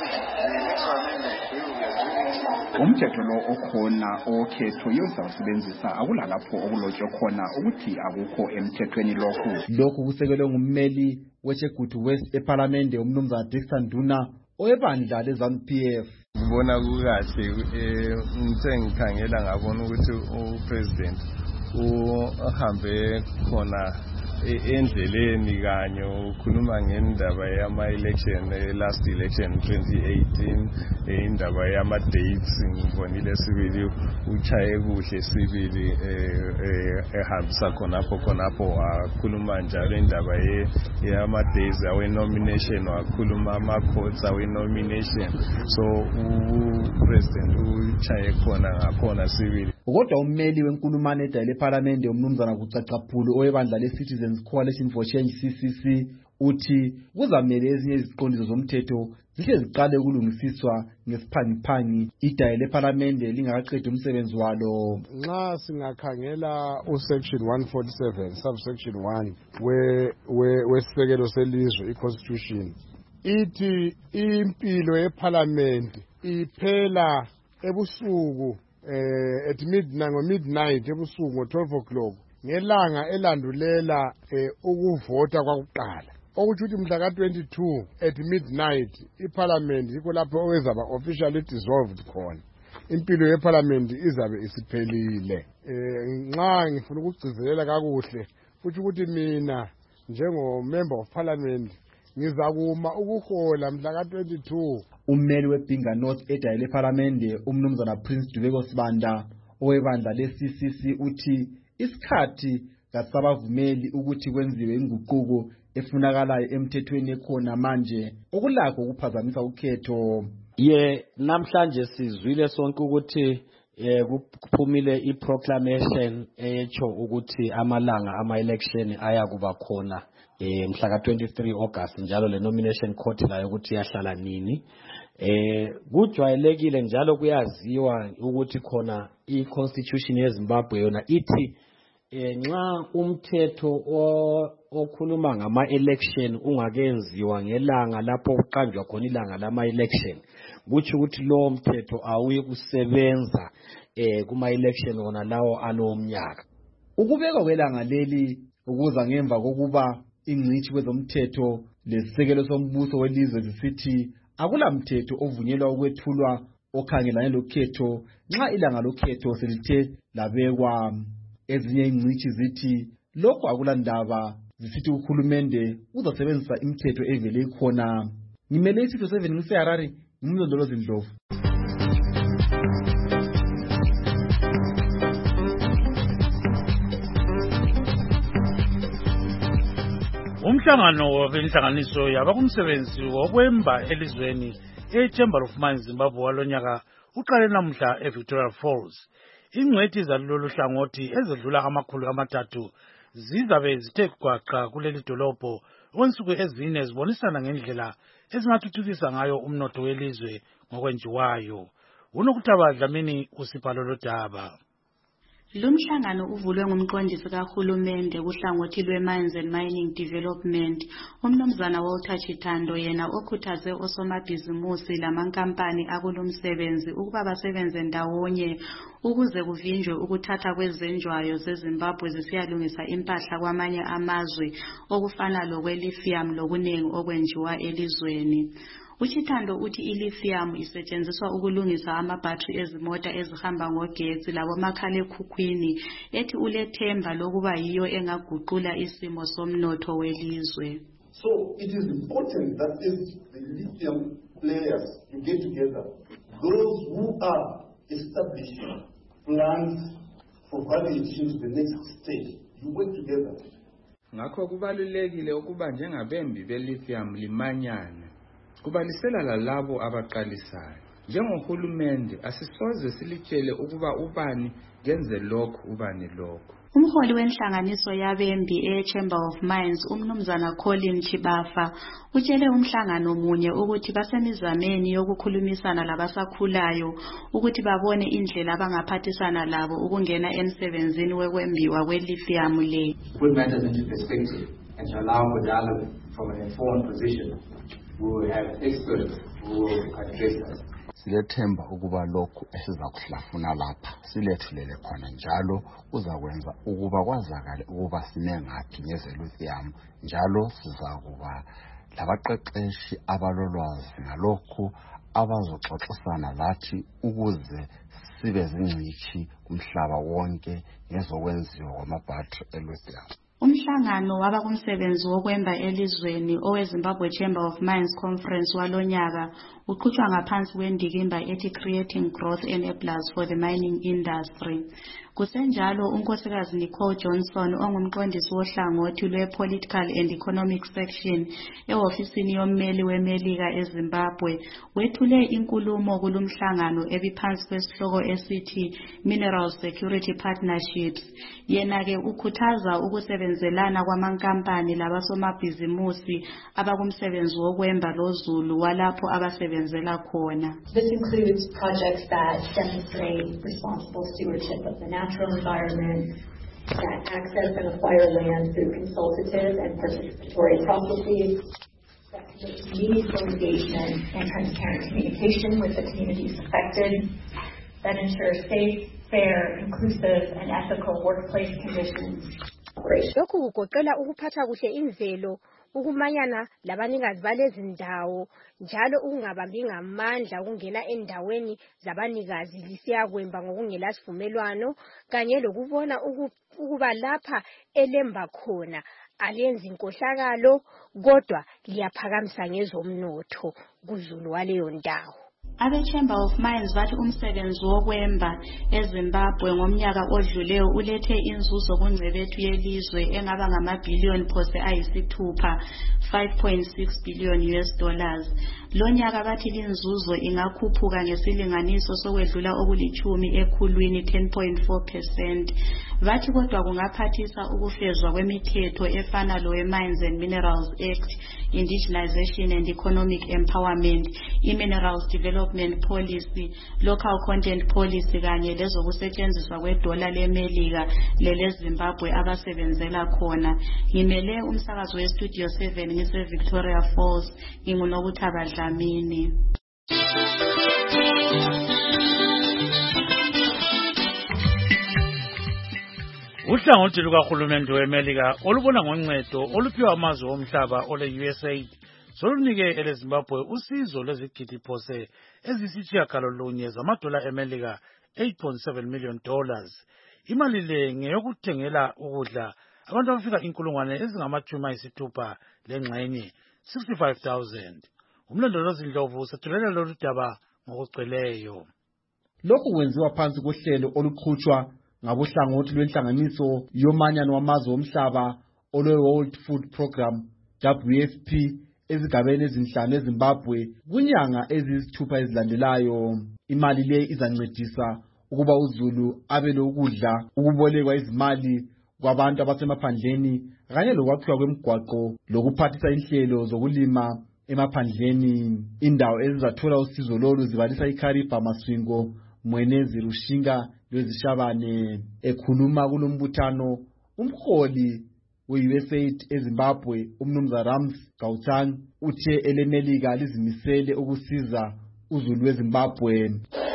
Umthetho lo okhona okhetho yozawusebenzisa akulalapho okulotshwe khona ukuthi akukho emthethweni lokhu kusekelwe ngummeli weChegutu West eParliament umnumzana Dexter Nduna oyebandla leZANU-PF. Ngibona kukahle ngithe ngikhangela ngabona ukuthi upresident uhambe khona endleleni kanye ukhuluma ngendaba yama-election last election 2018 indaba yama-dates ngibonile sibili uchaye kuhle sibili ehambisa khonapho wakhuluma njalo indaba yama-days awe-nomination wakhuluma ama-courts awe-nomination so upresident uchaye khona ngakhona sibili. Kodwa ummeli wenkulumane edala leParliament umnumzana Kucacaphulu oyebandla le-Citizens Coalition for Change CCC uthi kuzamele ezinye iziqondiso zomthetho zihle ziqale ukulungisiswa ngesiphangiphangi idale leParliament lingakaqedi umsebenzi walo. Nxa singakhangela usection 147 subsection 1 wesisekelo selizwe iconstitution ithi impilo yeParliament iphela ebusuku at midnight ebusuku ngo-12 o'clock ngelanga elandulela ukuvota kwakuqala okuthi ukuthi mhla ka-22 at midnight iParliament yikho lapho ezaba officially dissolved khona impilo yeParliament izabe isiphelile. Nxa ngifuna ukugcizelela kakuhle futhi ukuthi mina njengo member of Parliament ngizakuma ukuhola mhla ka-22 ummeli weBinga North Area lePhalamende umnumzana Prince Dubeko Sibanda owebandla leCCC uthi isikhathi kasabavumeli ukuthi kwenziwe inguquko efunakalayo emthethweni ekhona manje okulakho ukuphazamisa ukhetho. Namhlanje sizwile sonke ukuthi kuphumile iproclamation echo ukuthi amalanga ama-election ayakuba khona mhla ka-23 August njalo le nomination court layo ukuthi yahlala nini. Kujwayelekile njalo kuyaziwa ukuthi khona i-constitution yeZimbabwe yona ithi nxa umthetho okhuluma ngama-election ungakenziwa ngelanga lapho kuqanjwa khona ilanga lama-election kutsho ukuthi lowo mthetho awuye kusebenza kuma-election wona lawo alomnyaka. Ukubekwa kwelanga leli ukuza ngemva kokuba ingcitshi kwezomthetho lesisekelo sombuso welizwe zisithi akula mthetho ovunyelwa ukwethulwa okhangelane lokhetho nxa ilanga lokhetho selithe labekwa. Ezinye ingcitshi zithi lokho akulandaba, zisithi uhulumende uzasebenzisa imithetho evele ikhona. Ngimele isitho 7 ngiseHarare, ngumlondolozi Ndlovu. Umhlangano wabenhlanganiso yabakumsebenzi wokwemba elizweni eChamber of Mines Zimbabwe walonyaka uqale namhla eVictoria Falls. Ingcwethi zalolu hlangothi ezedlula 300 zizabe zithe gwaqa kuleli dolobho okwensuku ezine zibonisana ngendlela ezingathuthukisa ngayo umnotho welizwe ngokwenjiwayo. Unokuthaba Dlamini usipha lolu daba. Lumhlangano uvulwe ngumqondisi kahulumende kuhlangothi lwe-Mines and Mining Development, umnumzana Walter Chitando, yena okhuthaze osomabhizimusi lamankampani akulomsebenzi ukuba basebenze ndawonye ukuze kuvinjwe ukuthatha kwezenjwayo zeZimbabwe zisiyalungisa impahla kwamanye amazwe okufana lokwelithium lokunengi okwenjiwa elizweni. Uchitando uthi ilithium isetshenziswa ukulungisa amabhatri ezimota ezihamba ngogetsi labomakhalekhukhwini, ethi ulethemba lokuba yiyo engaguqula isimo somnotho welizwe. So it is important that if the lithium players to get together, those who are establishing plans for validation to the next stage, you work together. Ngakho kubalulekile ukuba njengabembi belithium limanyane. Kubalisela lalabo abaqalisayo. Njengohulumende asisoze silitshele ukuba ubani genze lokho ubani lokho. Umholi wenhlanganiso yabembi eChamber of Mines umnumzana Colin Chibafa utshele umhlangano munye ukuthi basemizameni yokukhulumisana labasakhulayo ukuthi babone indlela abangaphathisana labo ukungena emsebenzini wekwembiwa kwelithium le. Put matters into perspective and to allow for dialogue from an informed position. We will have experts who will address us. Silethemba ukuba lokhu esizakuhlafuna lapha silethulele khona njalo uzakwenza ukuba kwazakale ukuba sime ngaphi ngezelithium njalo sizakuba labaqeqeshi abalolwazi ngalokhu abazoxoxisana lathi ukuze sibe zingcitshi kumhlaba wonke ngezokwenziwa kwamabhatri elithium. Umhlangano wabakumsebenzi wokwemba elizweni oweZimbabwe Chamber of Mines Conference walonyaka uqhutshwa ngaphansi kwendikimba ethi Creating Growth Enablers for the Mining Industry. Kusenjalo unkosikazi Nicole Johnson ongumqondisi wohlangothi lwe-Political and Economic Section ehofisini yommeli weMelika eZimbabwe wethule inkulumo kulumhlangano ebiphansi kwesihloko esithi Mineral Security Partnerships. Yena-ke ukhuthaza ukusebenzelana kwamankampani labasomabhizimusi abakumsebenzi wokwemba lozulu walapho abasebenzela khona. This includes projects that demonstrate responsible stewardship of the natural environment, that access and acquire land through consultative and participatory processes, that promote meaningful engagement and transparent communication with the communities affected, that ensure safe, fair, inclusive, and ethical workplace conditions. Lokhu kugoqela ukuphatha kuhle imvelo, ukumanyana labanikazi balezindawo, njalo ukungabambi ngamandla ukungena endaweni zabanikazi lisiyakwemba ngokungela sivumelwano, kanye lokubona ukuba lapha elemba khona alenzi inkohlakalo kodwa liyaphakamisa ngezomnotho kuzulu waleyo ndawo. Abe-Chamber of Mines bathi umsebenzi wokwemba eZimbabwe ngomnyaka odluleyo ulethe inzuzo kungcebethu yelizwe engaba ngama-billion phose ayisithupha, 5.6 billion US dollars. Lo nyaka bathi linzuzo ingakhuphuka ngesilinganiso sokwedlula okulithumi ekhulwini 10.4%. Bathi kodwa kungaphathisa ukufezwa kwemithetho efana lowe-Mines and Minerals Act, Indigenization and Economic Empowerment, i-Minerals Development Policy, Local Content Policy kanye lezokusetshenziswa kwedola leMelika leleZimbabwe abasebenzela khona. Ngimele umsakazo weStudio 7 ngise-Victoria Falls, nginguNokuthaba Dlamini. Uhlangothi lukahulumende weMelika olubona ngoncedo oluphiwa amazwe omhlaba ole-USAID solunike eleZimbabwe usizo lwezigidi phose eziyisitshiyagalolunye zamadola eMelika, $8.7 million. Imali le ngeyokuthengela ukudla abantu abafika 60,000 lengxenye, 65,000. Umlondolozi Ndlovu sethulela lolu daba ngokugcweleyo. Lokhu kwenziwa phansi kohlelo oluqhutshwa ngabohlangothi lwenhlanganiso yomanyano wamazwe omhlaba olwe-World Food Program, WFP, ezigabeni ezinhlanu eZimbabwe kunyanga eziyisithupha ezilandelayo. Imali le izancedisa ukuba uzulu abe lokudla, ukubolekwa izimali kwabantu abasemaphandleni kanye lokwakhiwa kwemigwaqo lokuphathisa inhlelo zokulima emaphandleni. Indawo ezizathola usizo lolu zibalisa iKariba, Masvingo, Mwenezi, Rushinga lwezishabane. Ekhuluma kulombuthano umholi we-USAID eZimbabwe umnumzana Rams Gauteng uthe eleMelika lizimisele ukusiza uzulu weZimbabwe.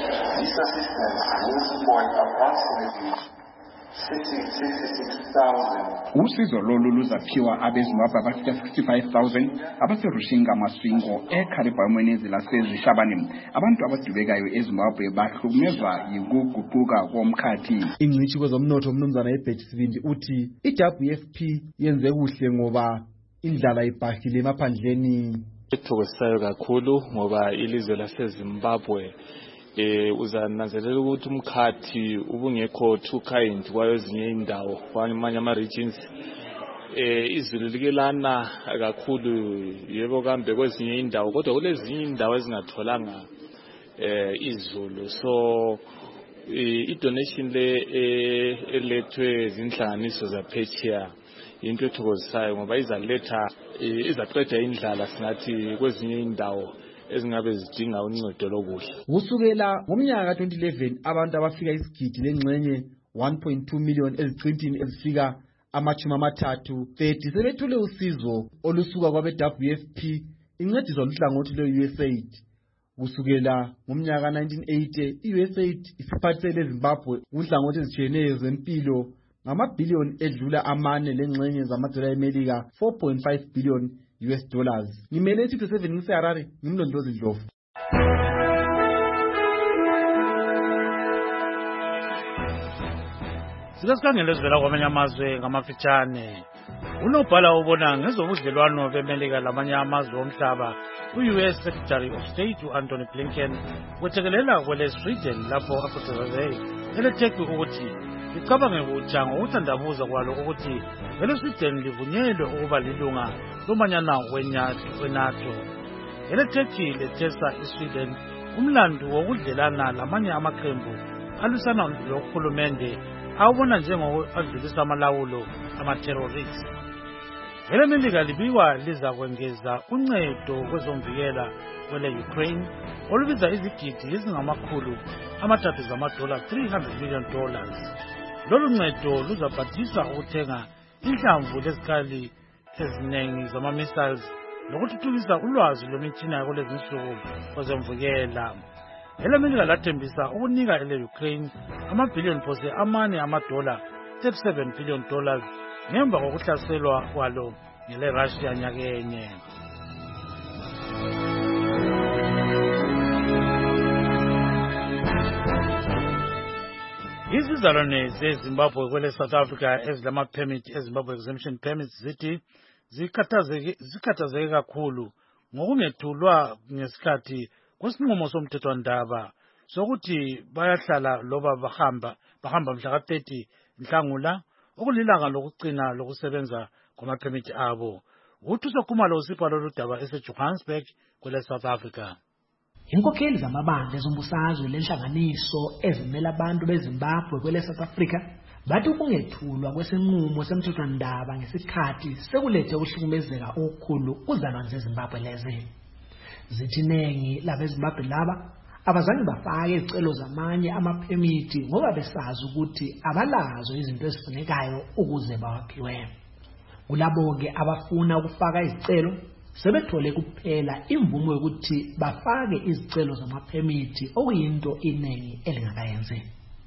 Usizo lolu luzaphiwa abeZimbabwe abafika 65,000 abaserushinga, Masvingo, eKariba, Mwenezi lasezishabane. Abantu abadubekayo eZimbabwe bahlukumezwa yikuguquka komkhathi. Ingcitshi kwezomnotho umnumzana eBet Sibindi uthi iWFP yenze kuhle ngoba indlala ibhahile emaphandleni. Ethokozisayo kakhulu ngoba ilizwe laseZimbabwe uzananzelela ukuthi umkhathi ubungekho too kind kwayezinye indawo kwamanye ama-regions. Izulu likelana kakhulu, yebo kambe kwezinye indawo, kodwa kulezinye indawo ezingatholanga izulu. So i-donation le elethwe zinhlanganiso zaphetsheya into ethokozisayo ngoba izaqeda indlala singathi kwezinye indawo ezingabe zidinga uncedo lokudla. Kusukela ngomnyaka ka-2011 abantu abafika isigidi lengxenye 1.2 million ezicintini ezifika 30 sebethole usizo olusuka kwabe-WFP incediswa luhlangothi lwe-USAID. Kusukela ngomnyaka ka-1980 i-USAID isiphathisele eZimbabwe kunhlangothi ezitshiyeneyo zempilo ngamabhiliyoni edlula 4 lengxenye zamadola eMelika, 4.5 billion US dollars. Ngimele iStudio 7 ngiseHarare, ngimlondolozi Ndlovu. Sikasikhangele ezivela kwamanye amazwe ngamafitshane. Unobhala ubona ngezobudlelwano beMelika lamanye amazwe omhlaba u-US Secretary of State u-Anthony Blinken wethekelela kwele-Sweden lapho akhuthaze ele-Turkey ukuthi licabange kutsha ngokuthandabuza kwalo ukuthi ele-Sweden livunyelwe ukuba lilunga lomanyana weNATO. Ele-Turkey lethesa iSweden umlandu wokudlelana lamanye amaqembu alwisana lohulumende awubona njengokuadlulisa amalawulo amaterrorist. EleMelika libikwa liza kwengeza uncedo kwezomvikela kwele-Ukraine olubiza izigidi ezingamakhulu amathathu zamadola, $300 million. Lolu ncedo luzaphathisa ukuthenga inhlamvu lezikali eziningi zama-missiles lokuthuthukisa ulwazi lwemitshina yakulezi nsuku kwezomvikela. EleMelika lathembisa ukunika ele-Ukraine amabhiliyoni phose $4, $37 billion ngemva kokuhlaselwa kwalo ngele-Russia nyakenye. Izizalwane zeZimbabwe kwele South Africa ezilama-permit eZimbabwe exemption permits zithi zikhathazeke kakhulu ngokungethulwa ngesikhathi kwesinqumo somthethwandaba sokuthi bayahlala loba bahamba mhla ka-30 Nhlangula okulilanga lokucina lokusebenza kwama-permit abo. UThuso Khumalo usipha lolu daba eseJohannesburg kwele South Africa. Inkokheli zamabandla ezombusazwe lenhlanganiso ezimela abantu beZimbabwe kwele South Africa bathi ukungethulwa kwesinqumo semthethwandaba ngesikhathi sekulethe ukuhlukumezeka okukhulu kuzalwane zeZimbabwe lezi. Zithi iningi labeZimbabwe laba abazange bafake izicelo zamanye amaphemiti ngoba besazi ukuthi abalazo izinto ezifunekayo ukuze bawaphiwe. Kulabo-ke abafuna ukufaka izicelo sebethole kuphela imvumo yokuthi bafake izicelo zamaphemiti okuyinto iningi elingakayenzi.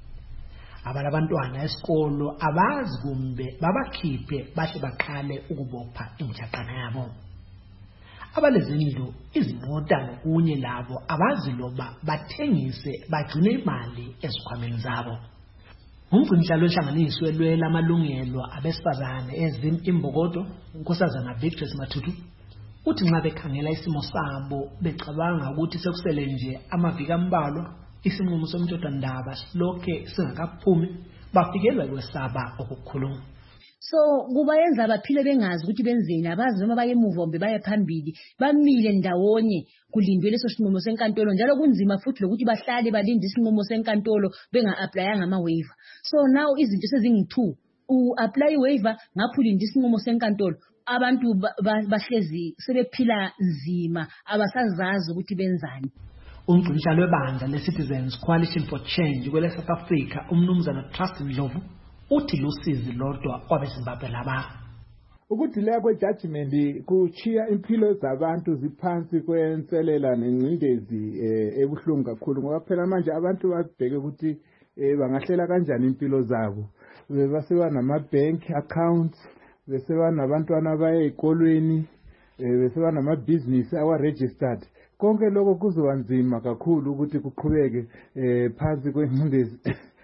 Abantwana esikolo abazi kumbe babakhiphe bahle baqale ukubopha imijaqana yabo. Abalezindlu, izimota nokunye labo abazi loba bathengise bagcine imali ezikhwameni zabo. Umgcinihlalo wenhlanganiso elwela amalungelo abesifazane eZimbokodo, uNkosazana Victor Mathutu, uthi nxa bekhangela isimo sabo becabanga ukuthi sekusele nje amaviki ambalwa isinqumo somthethwandaba silokhe singakaphumi bafikelwa kwesaba okukhulu. So kubayenza baphile bengazi ukuthi benzeni, abazi noma baye emuva kumbe baye phambili, bamile ndawonye kulindwe leso sinqumo senkantolo, njalo kunzima futhi lokuthi bahlale balinde isinqumo senkantolo benga-applyanga ama-waiver. So now izinto sezingi-2, u-apply i-waiver ngapho ulinde isinqumo senkantolo. Abantu bahlezi sebephila nzima, abasazazi ukuthi benzani. Umgcinihlalo webandla le-Citizens Coalition for Change kwele South Africa, umnumzana Trust Ndlovu, uthi lusizi lodwa kwabeZimbabwe laba. Ukudileka kwejudgment kuchiya impilo zabantu ziphansi kwenselela nengcindezi ebuhlungu kakhulu ngoba phela manje abantu babheke ukuthi bangahlela kanjani impilo zabo. Beseba nama-bank accounts, beseba nabantwana abaye ezikolweni, beseba nama-business awa-registered. Konke lokho kuzoba nzima kakhulu ukuthi kuqhubeke phansi kwengcindezi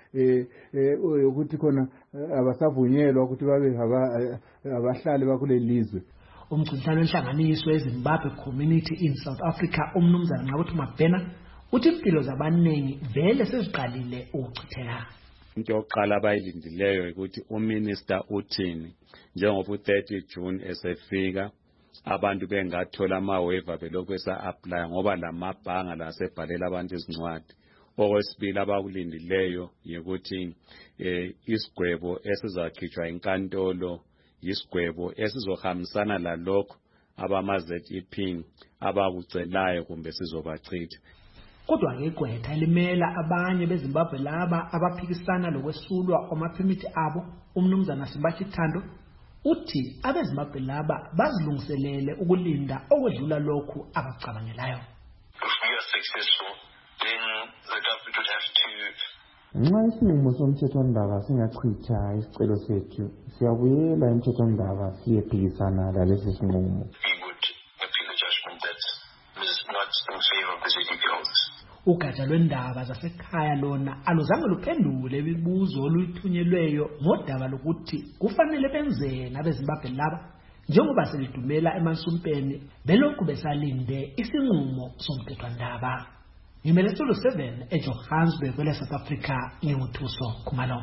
ukuthi khona abasavunyelwa ukuthi babe abahlali bakule lizwe. Umgcinihlalo wenhlanganiso eZimbabwe Community in South Africa, umnumzana Nqabuthi Mabhena, uthi impilo zabaningi vele seziqalile ukuchitheka. Into yokuqala abayilindileyo ukuthi uminister uthini njengoba u-30 June esefika abantu bengathola ama-waiver belokhu esa-apply ngoba lamabhanga lasebhalela abantu izincwadi. Okwesibili abakulindileyo yikuthi isigwebo esizakhitshwa inkantolo yisigwebo esizohambisana lalokho abama-ZEP abakucelayo kumbe sizobachitha. Kodwa-ke igqwetha elimela abanye beZimbabwe laba abaphikisana lokwesulwa kwamaphemithi abo, umnumzana Simbathi Thando, uthi abeZimbabwe laba bazilungiselele ukulinda okwedlula lokhu abakucabangelayo. If we are successful, then the government would have to. Nxa isinqumo somthethwandaba singachitha isicelo sethu, siyabuyela emthethwandaba siyephikisana lalesi sinqumo. We would appeal the judgment that is not in favor of the ZEP holders. Ugatsha lwendaba zasekhaya lona aluzange luphendule imibuzo oluyithunyelweyo ngodaba lokuthi kufanele benzeni abeZimbabwe laba njengoba selidumela emansumpeni belokhu besalinde isinqumo somthethwandaba. Ngimele Studio 7 eJohannesburg kwele South Africa, nginguThuso Khumalo.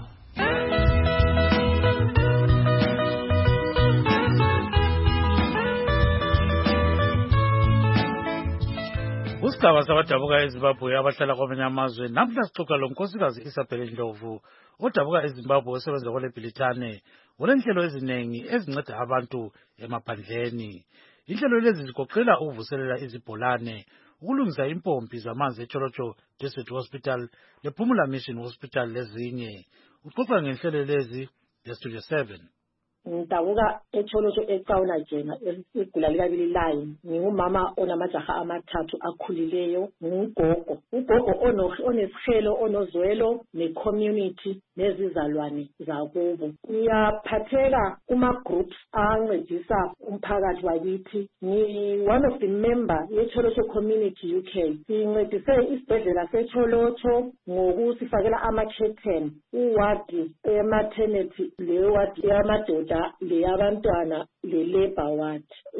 Usigaba sabadabuka eZimbabwe abahlala kwamanye amazwe namhla sixoxa lo nkosikazi Isabel Ndlovu odabuka eZimbabwe osebenza kwele Bhilitane olenhlelo eziningi ezinceda abantu emaphandleni. Inhlelo lezi zigoqela ukuvuselela izibholane, ukulungisa impompi zamanzi eCholocho District Hospital lePhumula Mission Hospital lezinye. Uxoxa ngenhlelo lezi leStudio 7. Ngidabuka eCholocho eCauna Jena igula likabili line. Ngingumama onamajaha amathathu akhulileyo, ngugogo. Ugogo onesihelo, onozwelo, necommunity nezizalwane zakubo. Ngiyaphathela kuma-groups ancedisa umphakathi wakithi. One of the member yeCholocho Community UK. Sincedise isibhedlela seCholocho ngokusifakela ama-curtain, uwadi maternity, le wadi yamadoda, le yabantwana, le labor ward.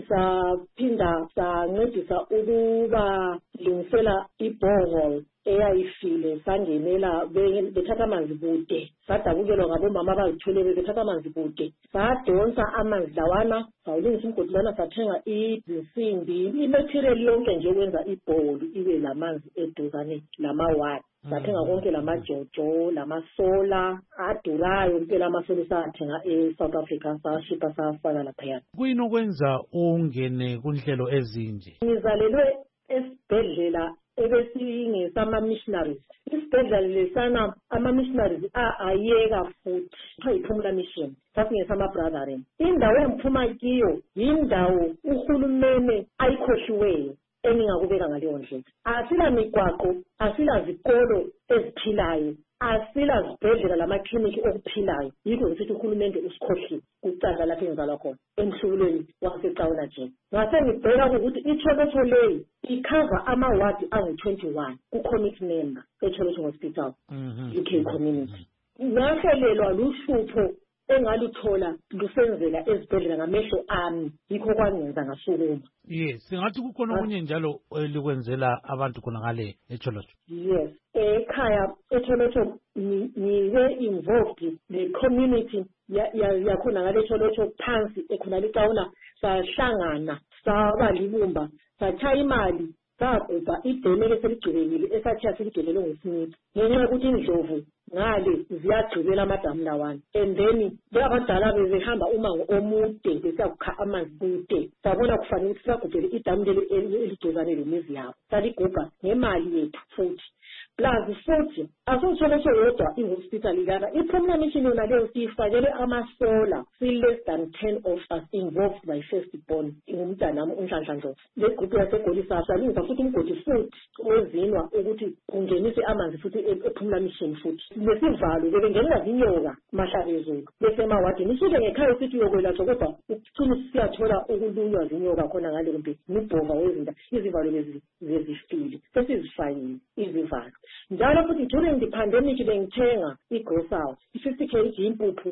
Saphinda sancedisa ukuba lungisela i-borehole eyayifile sangenela bethatha amanzi kude, sadabukelwa ngabomama abazithweleyo bethatha amanzi kude, sadonsa amanzi lawana, sawulungisa umgodi lwana, sathenga izinsimbi, imaterial yonke nje ukwenza ibholu ibe lamanzi eduzane lamawadi. Sathenga konke lamajojo, lamasola adurayo impela amasola sathenga eSouth Africa, sashipa safaka laphaya. Kuyini okwenza ungene kunhlelo ezinje? Ngizalelwe esibhedlela ebesingesa missionaries. Isibhedlela lesana ama-missionaries ayeka futhi iphumula mission sasingesa ama-brothering. Indawo engiphuma kiyo yindawo uhulumene ayikhohliweyo engingakubeka ngaleyo ndlela. Asila migwaqo, asila zikolo eziphilayo, asila zibhedlela lamakliniki okuphilayo. Yikho ngithi uhulumende usikhohliwe kucanda lapho engizalwa khona emhlubulweni waseCauna nje. Ngase ngibheka ukuthi iCholocho leyi ikhava amawadi angu-21 ku-committee member eCholocho Hospital UK community. Ngahlelelwa luhlupho engaluthola lusenzeka ezibhedlela ngamehlo ami, yikho kwangenza ngasukuma. Yes, singathi kukhona okunye njalo elikwenzela abantu khona ngale eCholocho. Yes, ekhaya eCholocho ngibe involved the community yakhona ngale eCholocho phansi ekhona leCauna, sahlangana saba libumba, sathatha imali, sagubha ideme leseligcwelekile esathi seligelelwe nguSmith ngenxa yokuthi indlovu ngale ziyagcibela amadamu lawana. And then abadala bezehamba umango omude besiyakukha amanzi kude, sabona kufanele ukuthi sagubhele idamu eligcezane lemizi yabo, saligubha ngemali yethu futhi. Plus futhi asoCholocho yodwa i-hospital ikana iphumula mission yona leyo siyifakele amasola, si-less than 10 of us involved by firstborn ngumntanami uNhlanhla Ndlovu. Le group yaseGolisa salungisa futhi umgodi futhi owezinwa ukuthi kungenise amanzi futhi ephumula mission futhi. Lesivalo bebengenza zinyoka mahlabezulu besemawadini isike ngekhaya sithi yokwelatshwa kodwa ukucina siyathola ukulunywa zinyoka khona ngale kumbe nibhova wezinda izivalo lezi zezifile sesizifayile izivalo. Njalo futhi during the pandemic bengithenga i-grocery 50 kg impuphu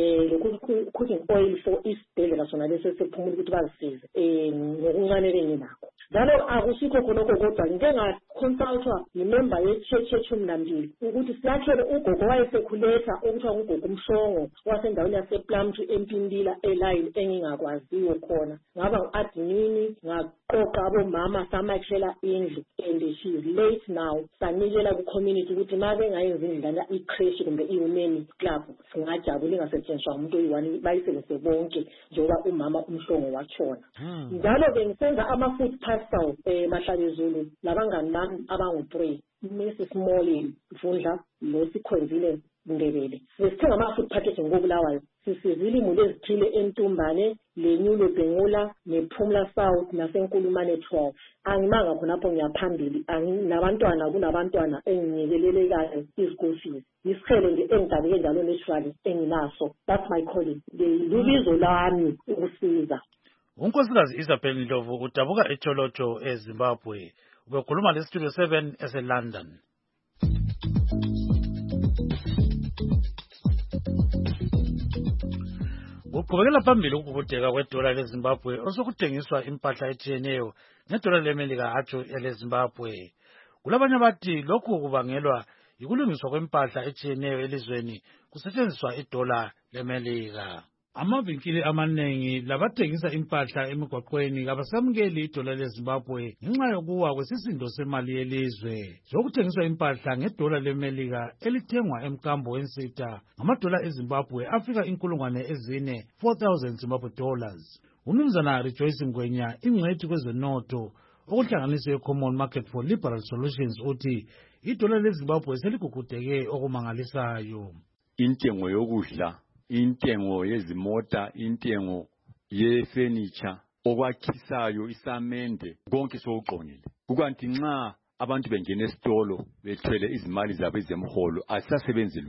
cooking oil for isibhedlela sona leso sephumula ukuthi bazisize ngokuncane benginakho. Njalo akusikho khonokho kodwa ngike ngaconsultwa yimember ye-church umnambili ukuthi siyakhele ugogo wayesekhuleta okuthiwa ngugogo umhlongo wasendaweni yasePlumtree eMpindila eline engingakwaziyo khona. Ngaba ngu-admin ngaqoqa abomama samakhela indlu and she is late now. Sanikela ku-community ukuthi ma bengayenzi indlala i-creche kumbe i-women club singajabula ingasetshenziswa umuntu oyi-one bayisebenzise bonke njengoba umama umhlongo watshona. Njalo bengisenza ama-food parcel mahlabezulu labangani bami abangu-3 Mrs. Molly Mfundla lo sikhwenzile Ndebele. Sesithenga ama-food packaging ngobulawayo sisizile imuli ezithile eNtumbane, leNyulo Bhengula, nePhumla South naseNkulumane 12. Angimanga khonapho ngiyaphambili, nabantwana kunabantwana enginyekelelekayo i-school fees. Isikhele nje engidabeke njalo naturally enginaso. That's my calling. Libizo lami ukusiza. Unkosikazi Isabel Ndlovu udabuka eCholocho eZimbabwe. Ubekhuluma leStudio 7 eseLondon. Uqhubekela phambili ukubhudeka kwedola leZimbabwe osokuthengiswa impahla etshiyeneyo ngedola leMelika hatho eleZimbabwe. Kulabanye abathi lokhu kubangelwa yikulungiswa kwempahla etshiyeneyo elizweni kusetshenziswa idola leMelika. Amavinkili amanengi labathengisa impahla emigwaqweni abasamukeli idola leZimbabwe ngenxa yokuwa kwesisindo semali yelizwe. Zokuthengiswa impahla ngedola leMelika elithengwa emkambo wensitha ngamadola eZimbabwe afika 4,000 Zimbabwe dollars. Umnumzana Rejoice Ngwenya ingcwethi kwezonotho okuhlanganiswe Common Market for Liberal Solutions uthi idola leZimbabwe seligugudeke okumangalisayo. Intengo yokudla, intengo yezimota, intengo yefurniture, okwakhisayo, isamende, konke sokuqongile. Kukanti nxa abantu bengena esitolo bethwele izimali zabo ezemholo asisasebenzi lutho.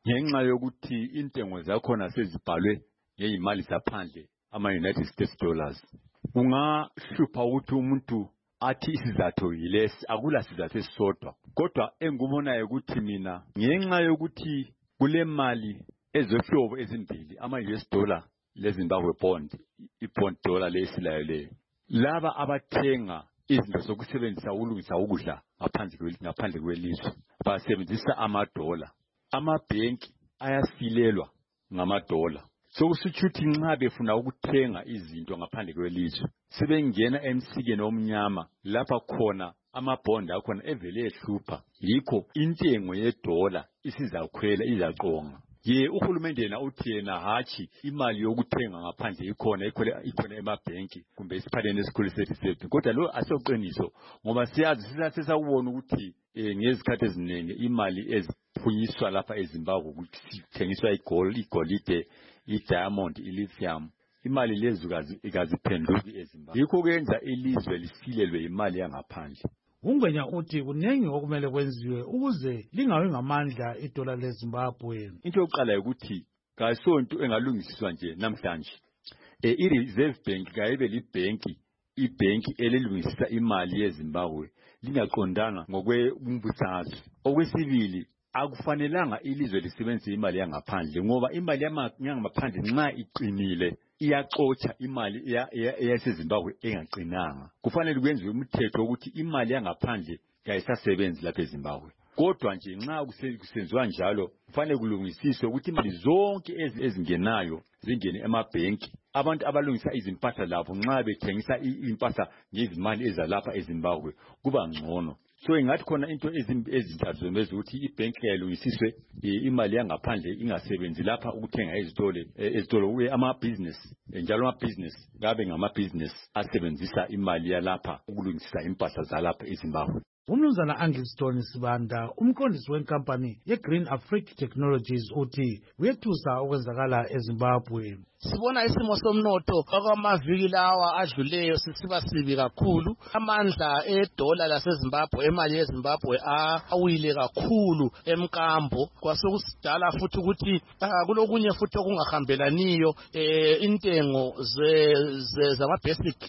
ngenxa yokuthi intengo zakhona sezibhalwe ngeyimali zaphandle ama-United States dollars. Ungahlupha ukuthi umuntu athi isizathu yilesi, akula sizathu esisodwa. Kodwa engubonayo ukuthi mina ngenxa yokuthi kule mali ezohlobo ezimbili, ama-US dollar leZimbabwe bond, i-bond dollar lesilayo leyo. Laba abathenga izinto zokusebenzisa ukulungisa ukudla ngaphandle kwelizwe basebenzisa amadola. Amabhenki ayasilelwa ngamadola. Sokusitsho ukuthi nxa befuna ukuthenga izinto ngaphandle kwelizwe sebengena emsikeni omnyama lapha khona amabhondi akhona evele ehlupha. Yikho intengo yedola isizakhwela, izaqonga. Ye uhulumende yena uthi yena hatshi imali yokuthenga ngaphandle ikhona emabhenki kumbe isiphaleni esikhulu sethu. Kodwa lo asoqiniso ngoba siyazi sisakubona ukuthi ngezikhathi eziningi imali eziphunyiswa lapha eZimbabwe kuthengiswa igolide, i-diamond, i-lithium, imali lezo ikaziphenduki eZimbabwe. Yikho kwenza ilizwe lisilelwe imali yangaphandle. Ungwenya uthi kunengi okumele kwenziwe ukuze lingawi ngamandla idola leZimbabwe. Into yokuqala ukuthi kasonto engalungisiswa nje namhlanje. I-Reserve Bank kayibe ibhenki elilungisisa imali yeZimbabwe lingaqondanga ngokwebumbusazwe. Okwesibili, akufanelanga ilizwe lisebenzise imali yangaphandle ngoba imali yangaphandle nxa iqinile iyaxotsha imali eyaseZimbabwe engaqinanga. Kufanele kwenziwe umthetho ukuthi imali yangaphandle kayisasebenzi lapha eZimbabwe. Kodwa nje nxa kusenziwa njalo kufanele kulungisiswe ukuthi imali zonke ezingenayo zingene emabhenki. Abantu abalungisa izimpahla labo nxa bethengisa impahla ngezimali ezalapha eZimbabwe kuba ngcono. So ingathi khona into ezintathu zomeza ukuthi ibhenki yalungisiswe imali yangaphandle ingasebenzi lapha ukuthenga ezitolo amabhizinesi, njalo amabhizinesi kabe ngamabhizinesi asebenzisa imali yalapha ukulungisisa impahla zalapha eZimbabwe. Umnumzana Angleston Sibanda, umqondisi wenkampani ye-Green Africa Technologies uthi uyethusa okwenzakala eZimbabwe. Sibona isimo somnotho okwamaviki lawa adluleyo sisiba sibi kakhulu. Amandla edola laseZimbabwe, emali yeZimbabwe awile kakhulu emkambo. Kwasekusidala futhi ukuthi kulokunye futhi okungahambelaniyo intengo zama-basic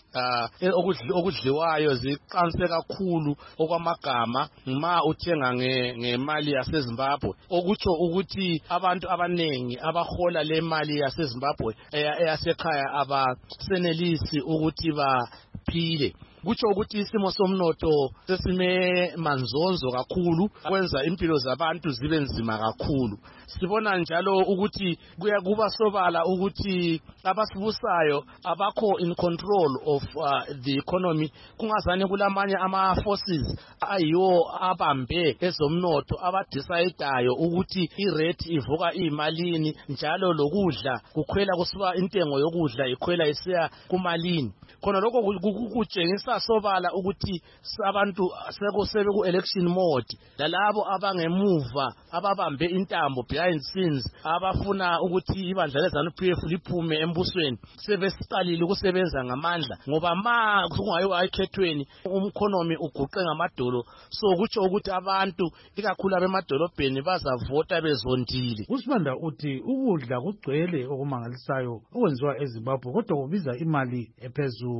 okudliwayo ziqanse kakhulu okwamagama ma uthenga ngemali yaseZimbabwe. Okutsho ukuthi abantu abanengi abahola le mali yaseZimbabwe eyasekhaya abasenelisi ukuthi baphile. Kutsho ukuthi isimo somnotho sesime manzonzo kakhulu, kwenza impilo zabantu zibe nzima kakhulu. Sibona njalo ukuthi kuba sobala ukuthi abasibusayo abakho in control of the economy. Kungazane kulamanye ama-forces ayiwo abambe ezomnotho abadecidayo ukuthi irate ivuka iyimalini, njalo lokudla kukhwela kusiba intengo yokudla ikhwela isiya kumalini. Khona lokho kutshengisa sobala ukuthi abantu sebeku-election mode, lalabo abangemuva ababambe intambo behind scenes abafuna ukuthi ibandla leZANU-PF liphume embusweni sebesiqalile ukusebenza ngamandla, ngoba ma kungayiwa ekhethweni umkhonomi uguqe ngamadolo. So kutsho ukuthi abantu ikakhulu abemadolobheni bazavota bezondile. uSibanda uthi ukudla kugcwele okumangalisayo okwenziwa eZimbabwe kodwa kubiza imali ephezulu.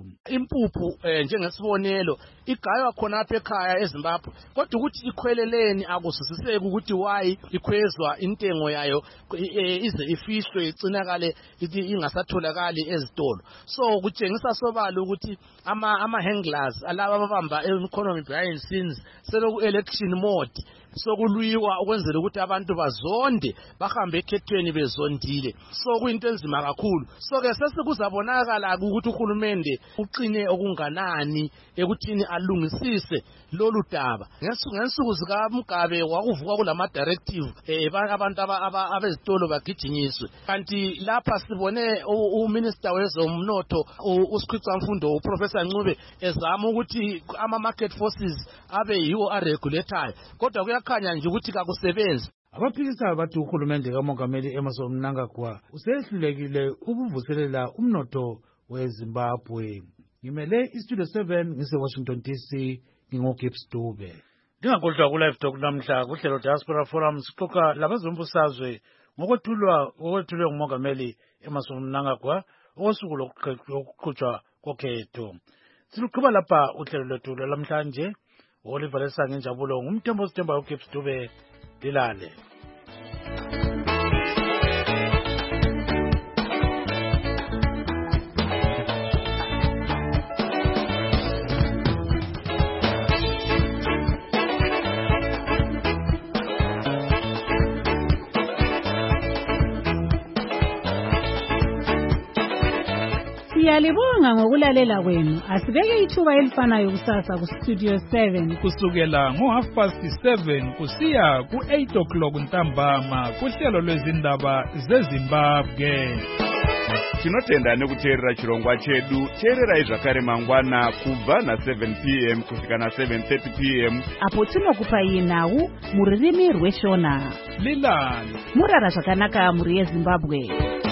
Impuphu njengesibonelo igaywa khonapha ekhaya eZimbabwe, kodwa ukuthi ikhweleleni akusisiseki ukuthi why ikhwezwa intengo yayo ize ifihlwe igcinakale ingasatholakali ezitolo. So kutshengisa sobala ukuthi ama-handlers alaba ababamba economy behind scenes sebeku-election mode. Sokulwiwa ukwenzela ukuthi abantu bazonde bahambe ekhethweni bezondile. So kuyinto enzima kakhulu. So ke sesikuzabonakala ukuthi uhulumende uqine okunganani ekuthini alungisise lolu daba. Ngensuku zikaMugabe wakuvuka kulama directive abantu abezitolo bagijinyiswe. Kanti lapha sibone uminister wezomnotho uSikhwicamfundo uProfessor Ncube ezama ukuthi ama-market forces abe yiwo aregulatayo, kodwa kuyakhanya nje ukuthi kakusebenzi. Abaphikisayo bathi uhulumende kaMongameli Emmerson Mnangagwa usehlulekile ukuvuselela umnotho weZimbabwe. Ngimele iStudio 7 ngise-Washington DC, ngingoGibbs Dube. Ndingakhohlwa ku-live talk namhla kuhlelo Diaspora Forum sixoxa labazombusazwe ngokwethulwe ngumongameli Emmerson Mnangagwa osuku lokuqhutshwa kokhetho. Siluqhuba lapha uhlelo lwethu lwalamhlanje. Oliver Lesange Njabulo ngumthembo Sithemba uGibbs Dube lilale. Siyalibonga ngokulalela kwenu. Asibeke ithuba elifanayo kusasa ku Studio 7 kusukela ngo7:30 kusiya ku8 ntambama kuhlelo lwezindaba zeZimbabwe. Tinotenda nekuteerera chirongwa chedu. Teererai zvakare mangwana kubva na7 p.m. kusvika na7:30 p.m. apo tinokupa nhau mururimi rweshona. Lilani murara zvakanaka muri yeZimbabwe.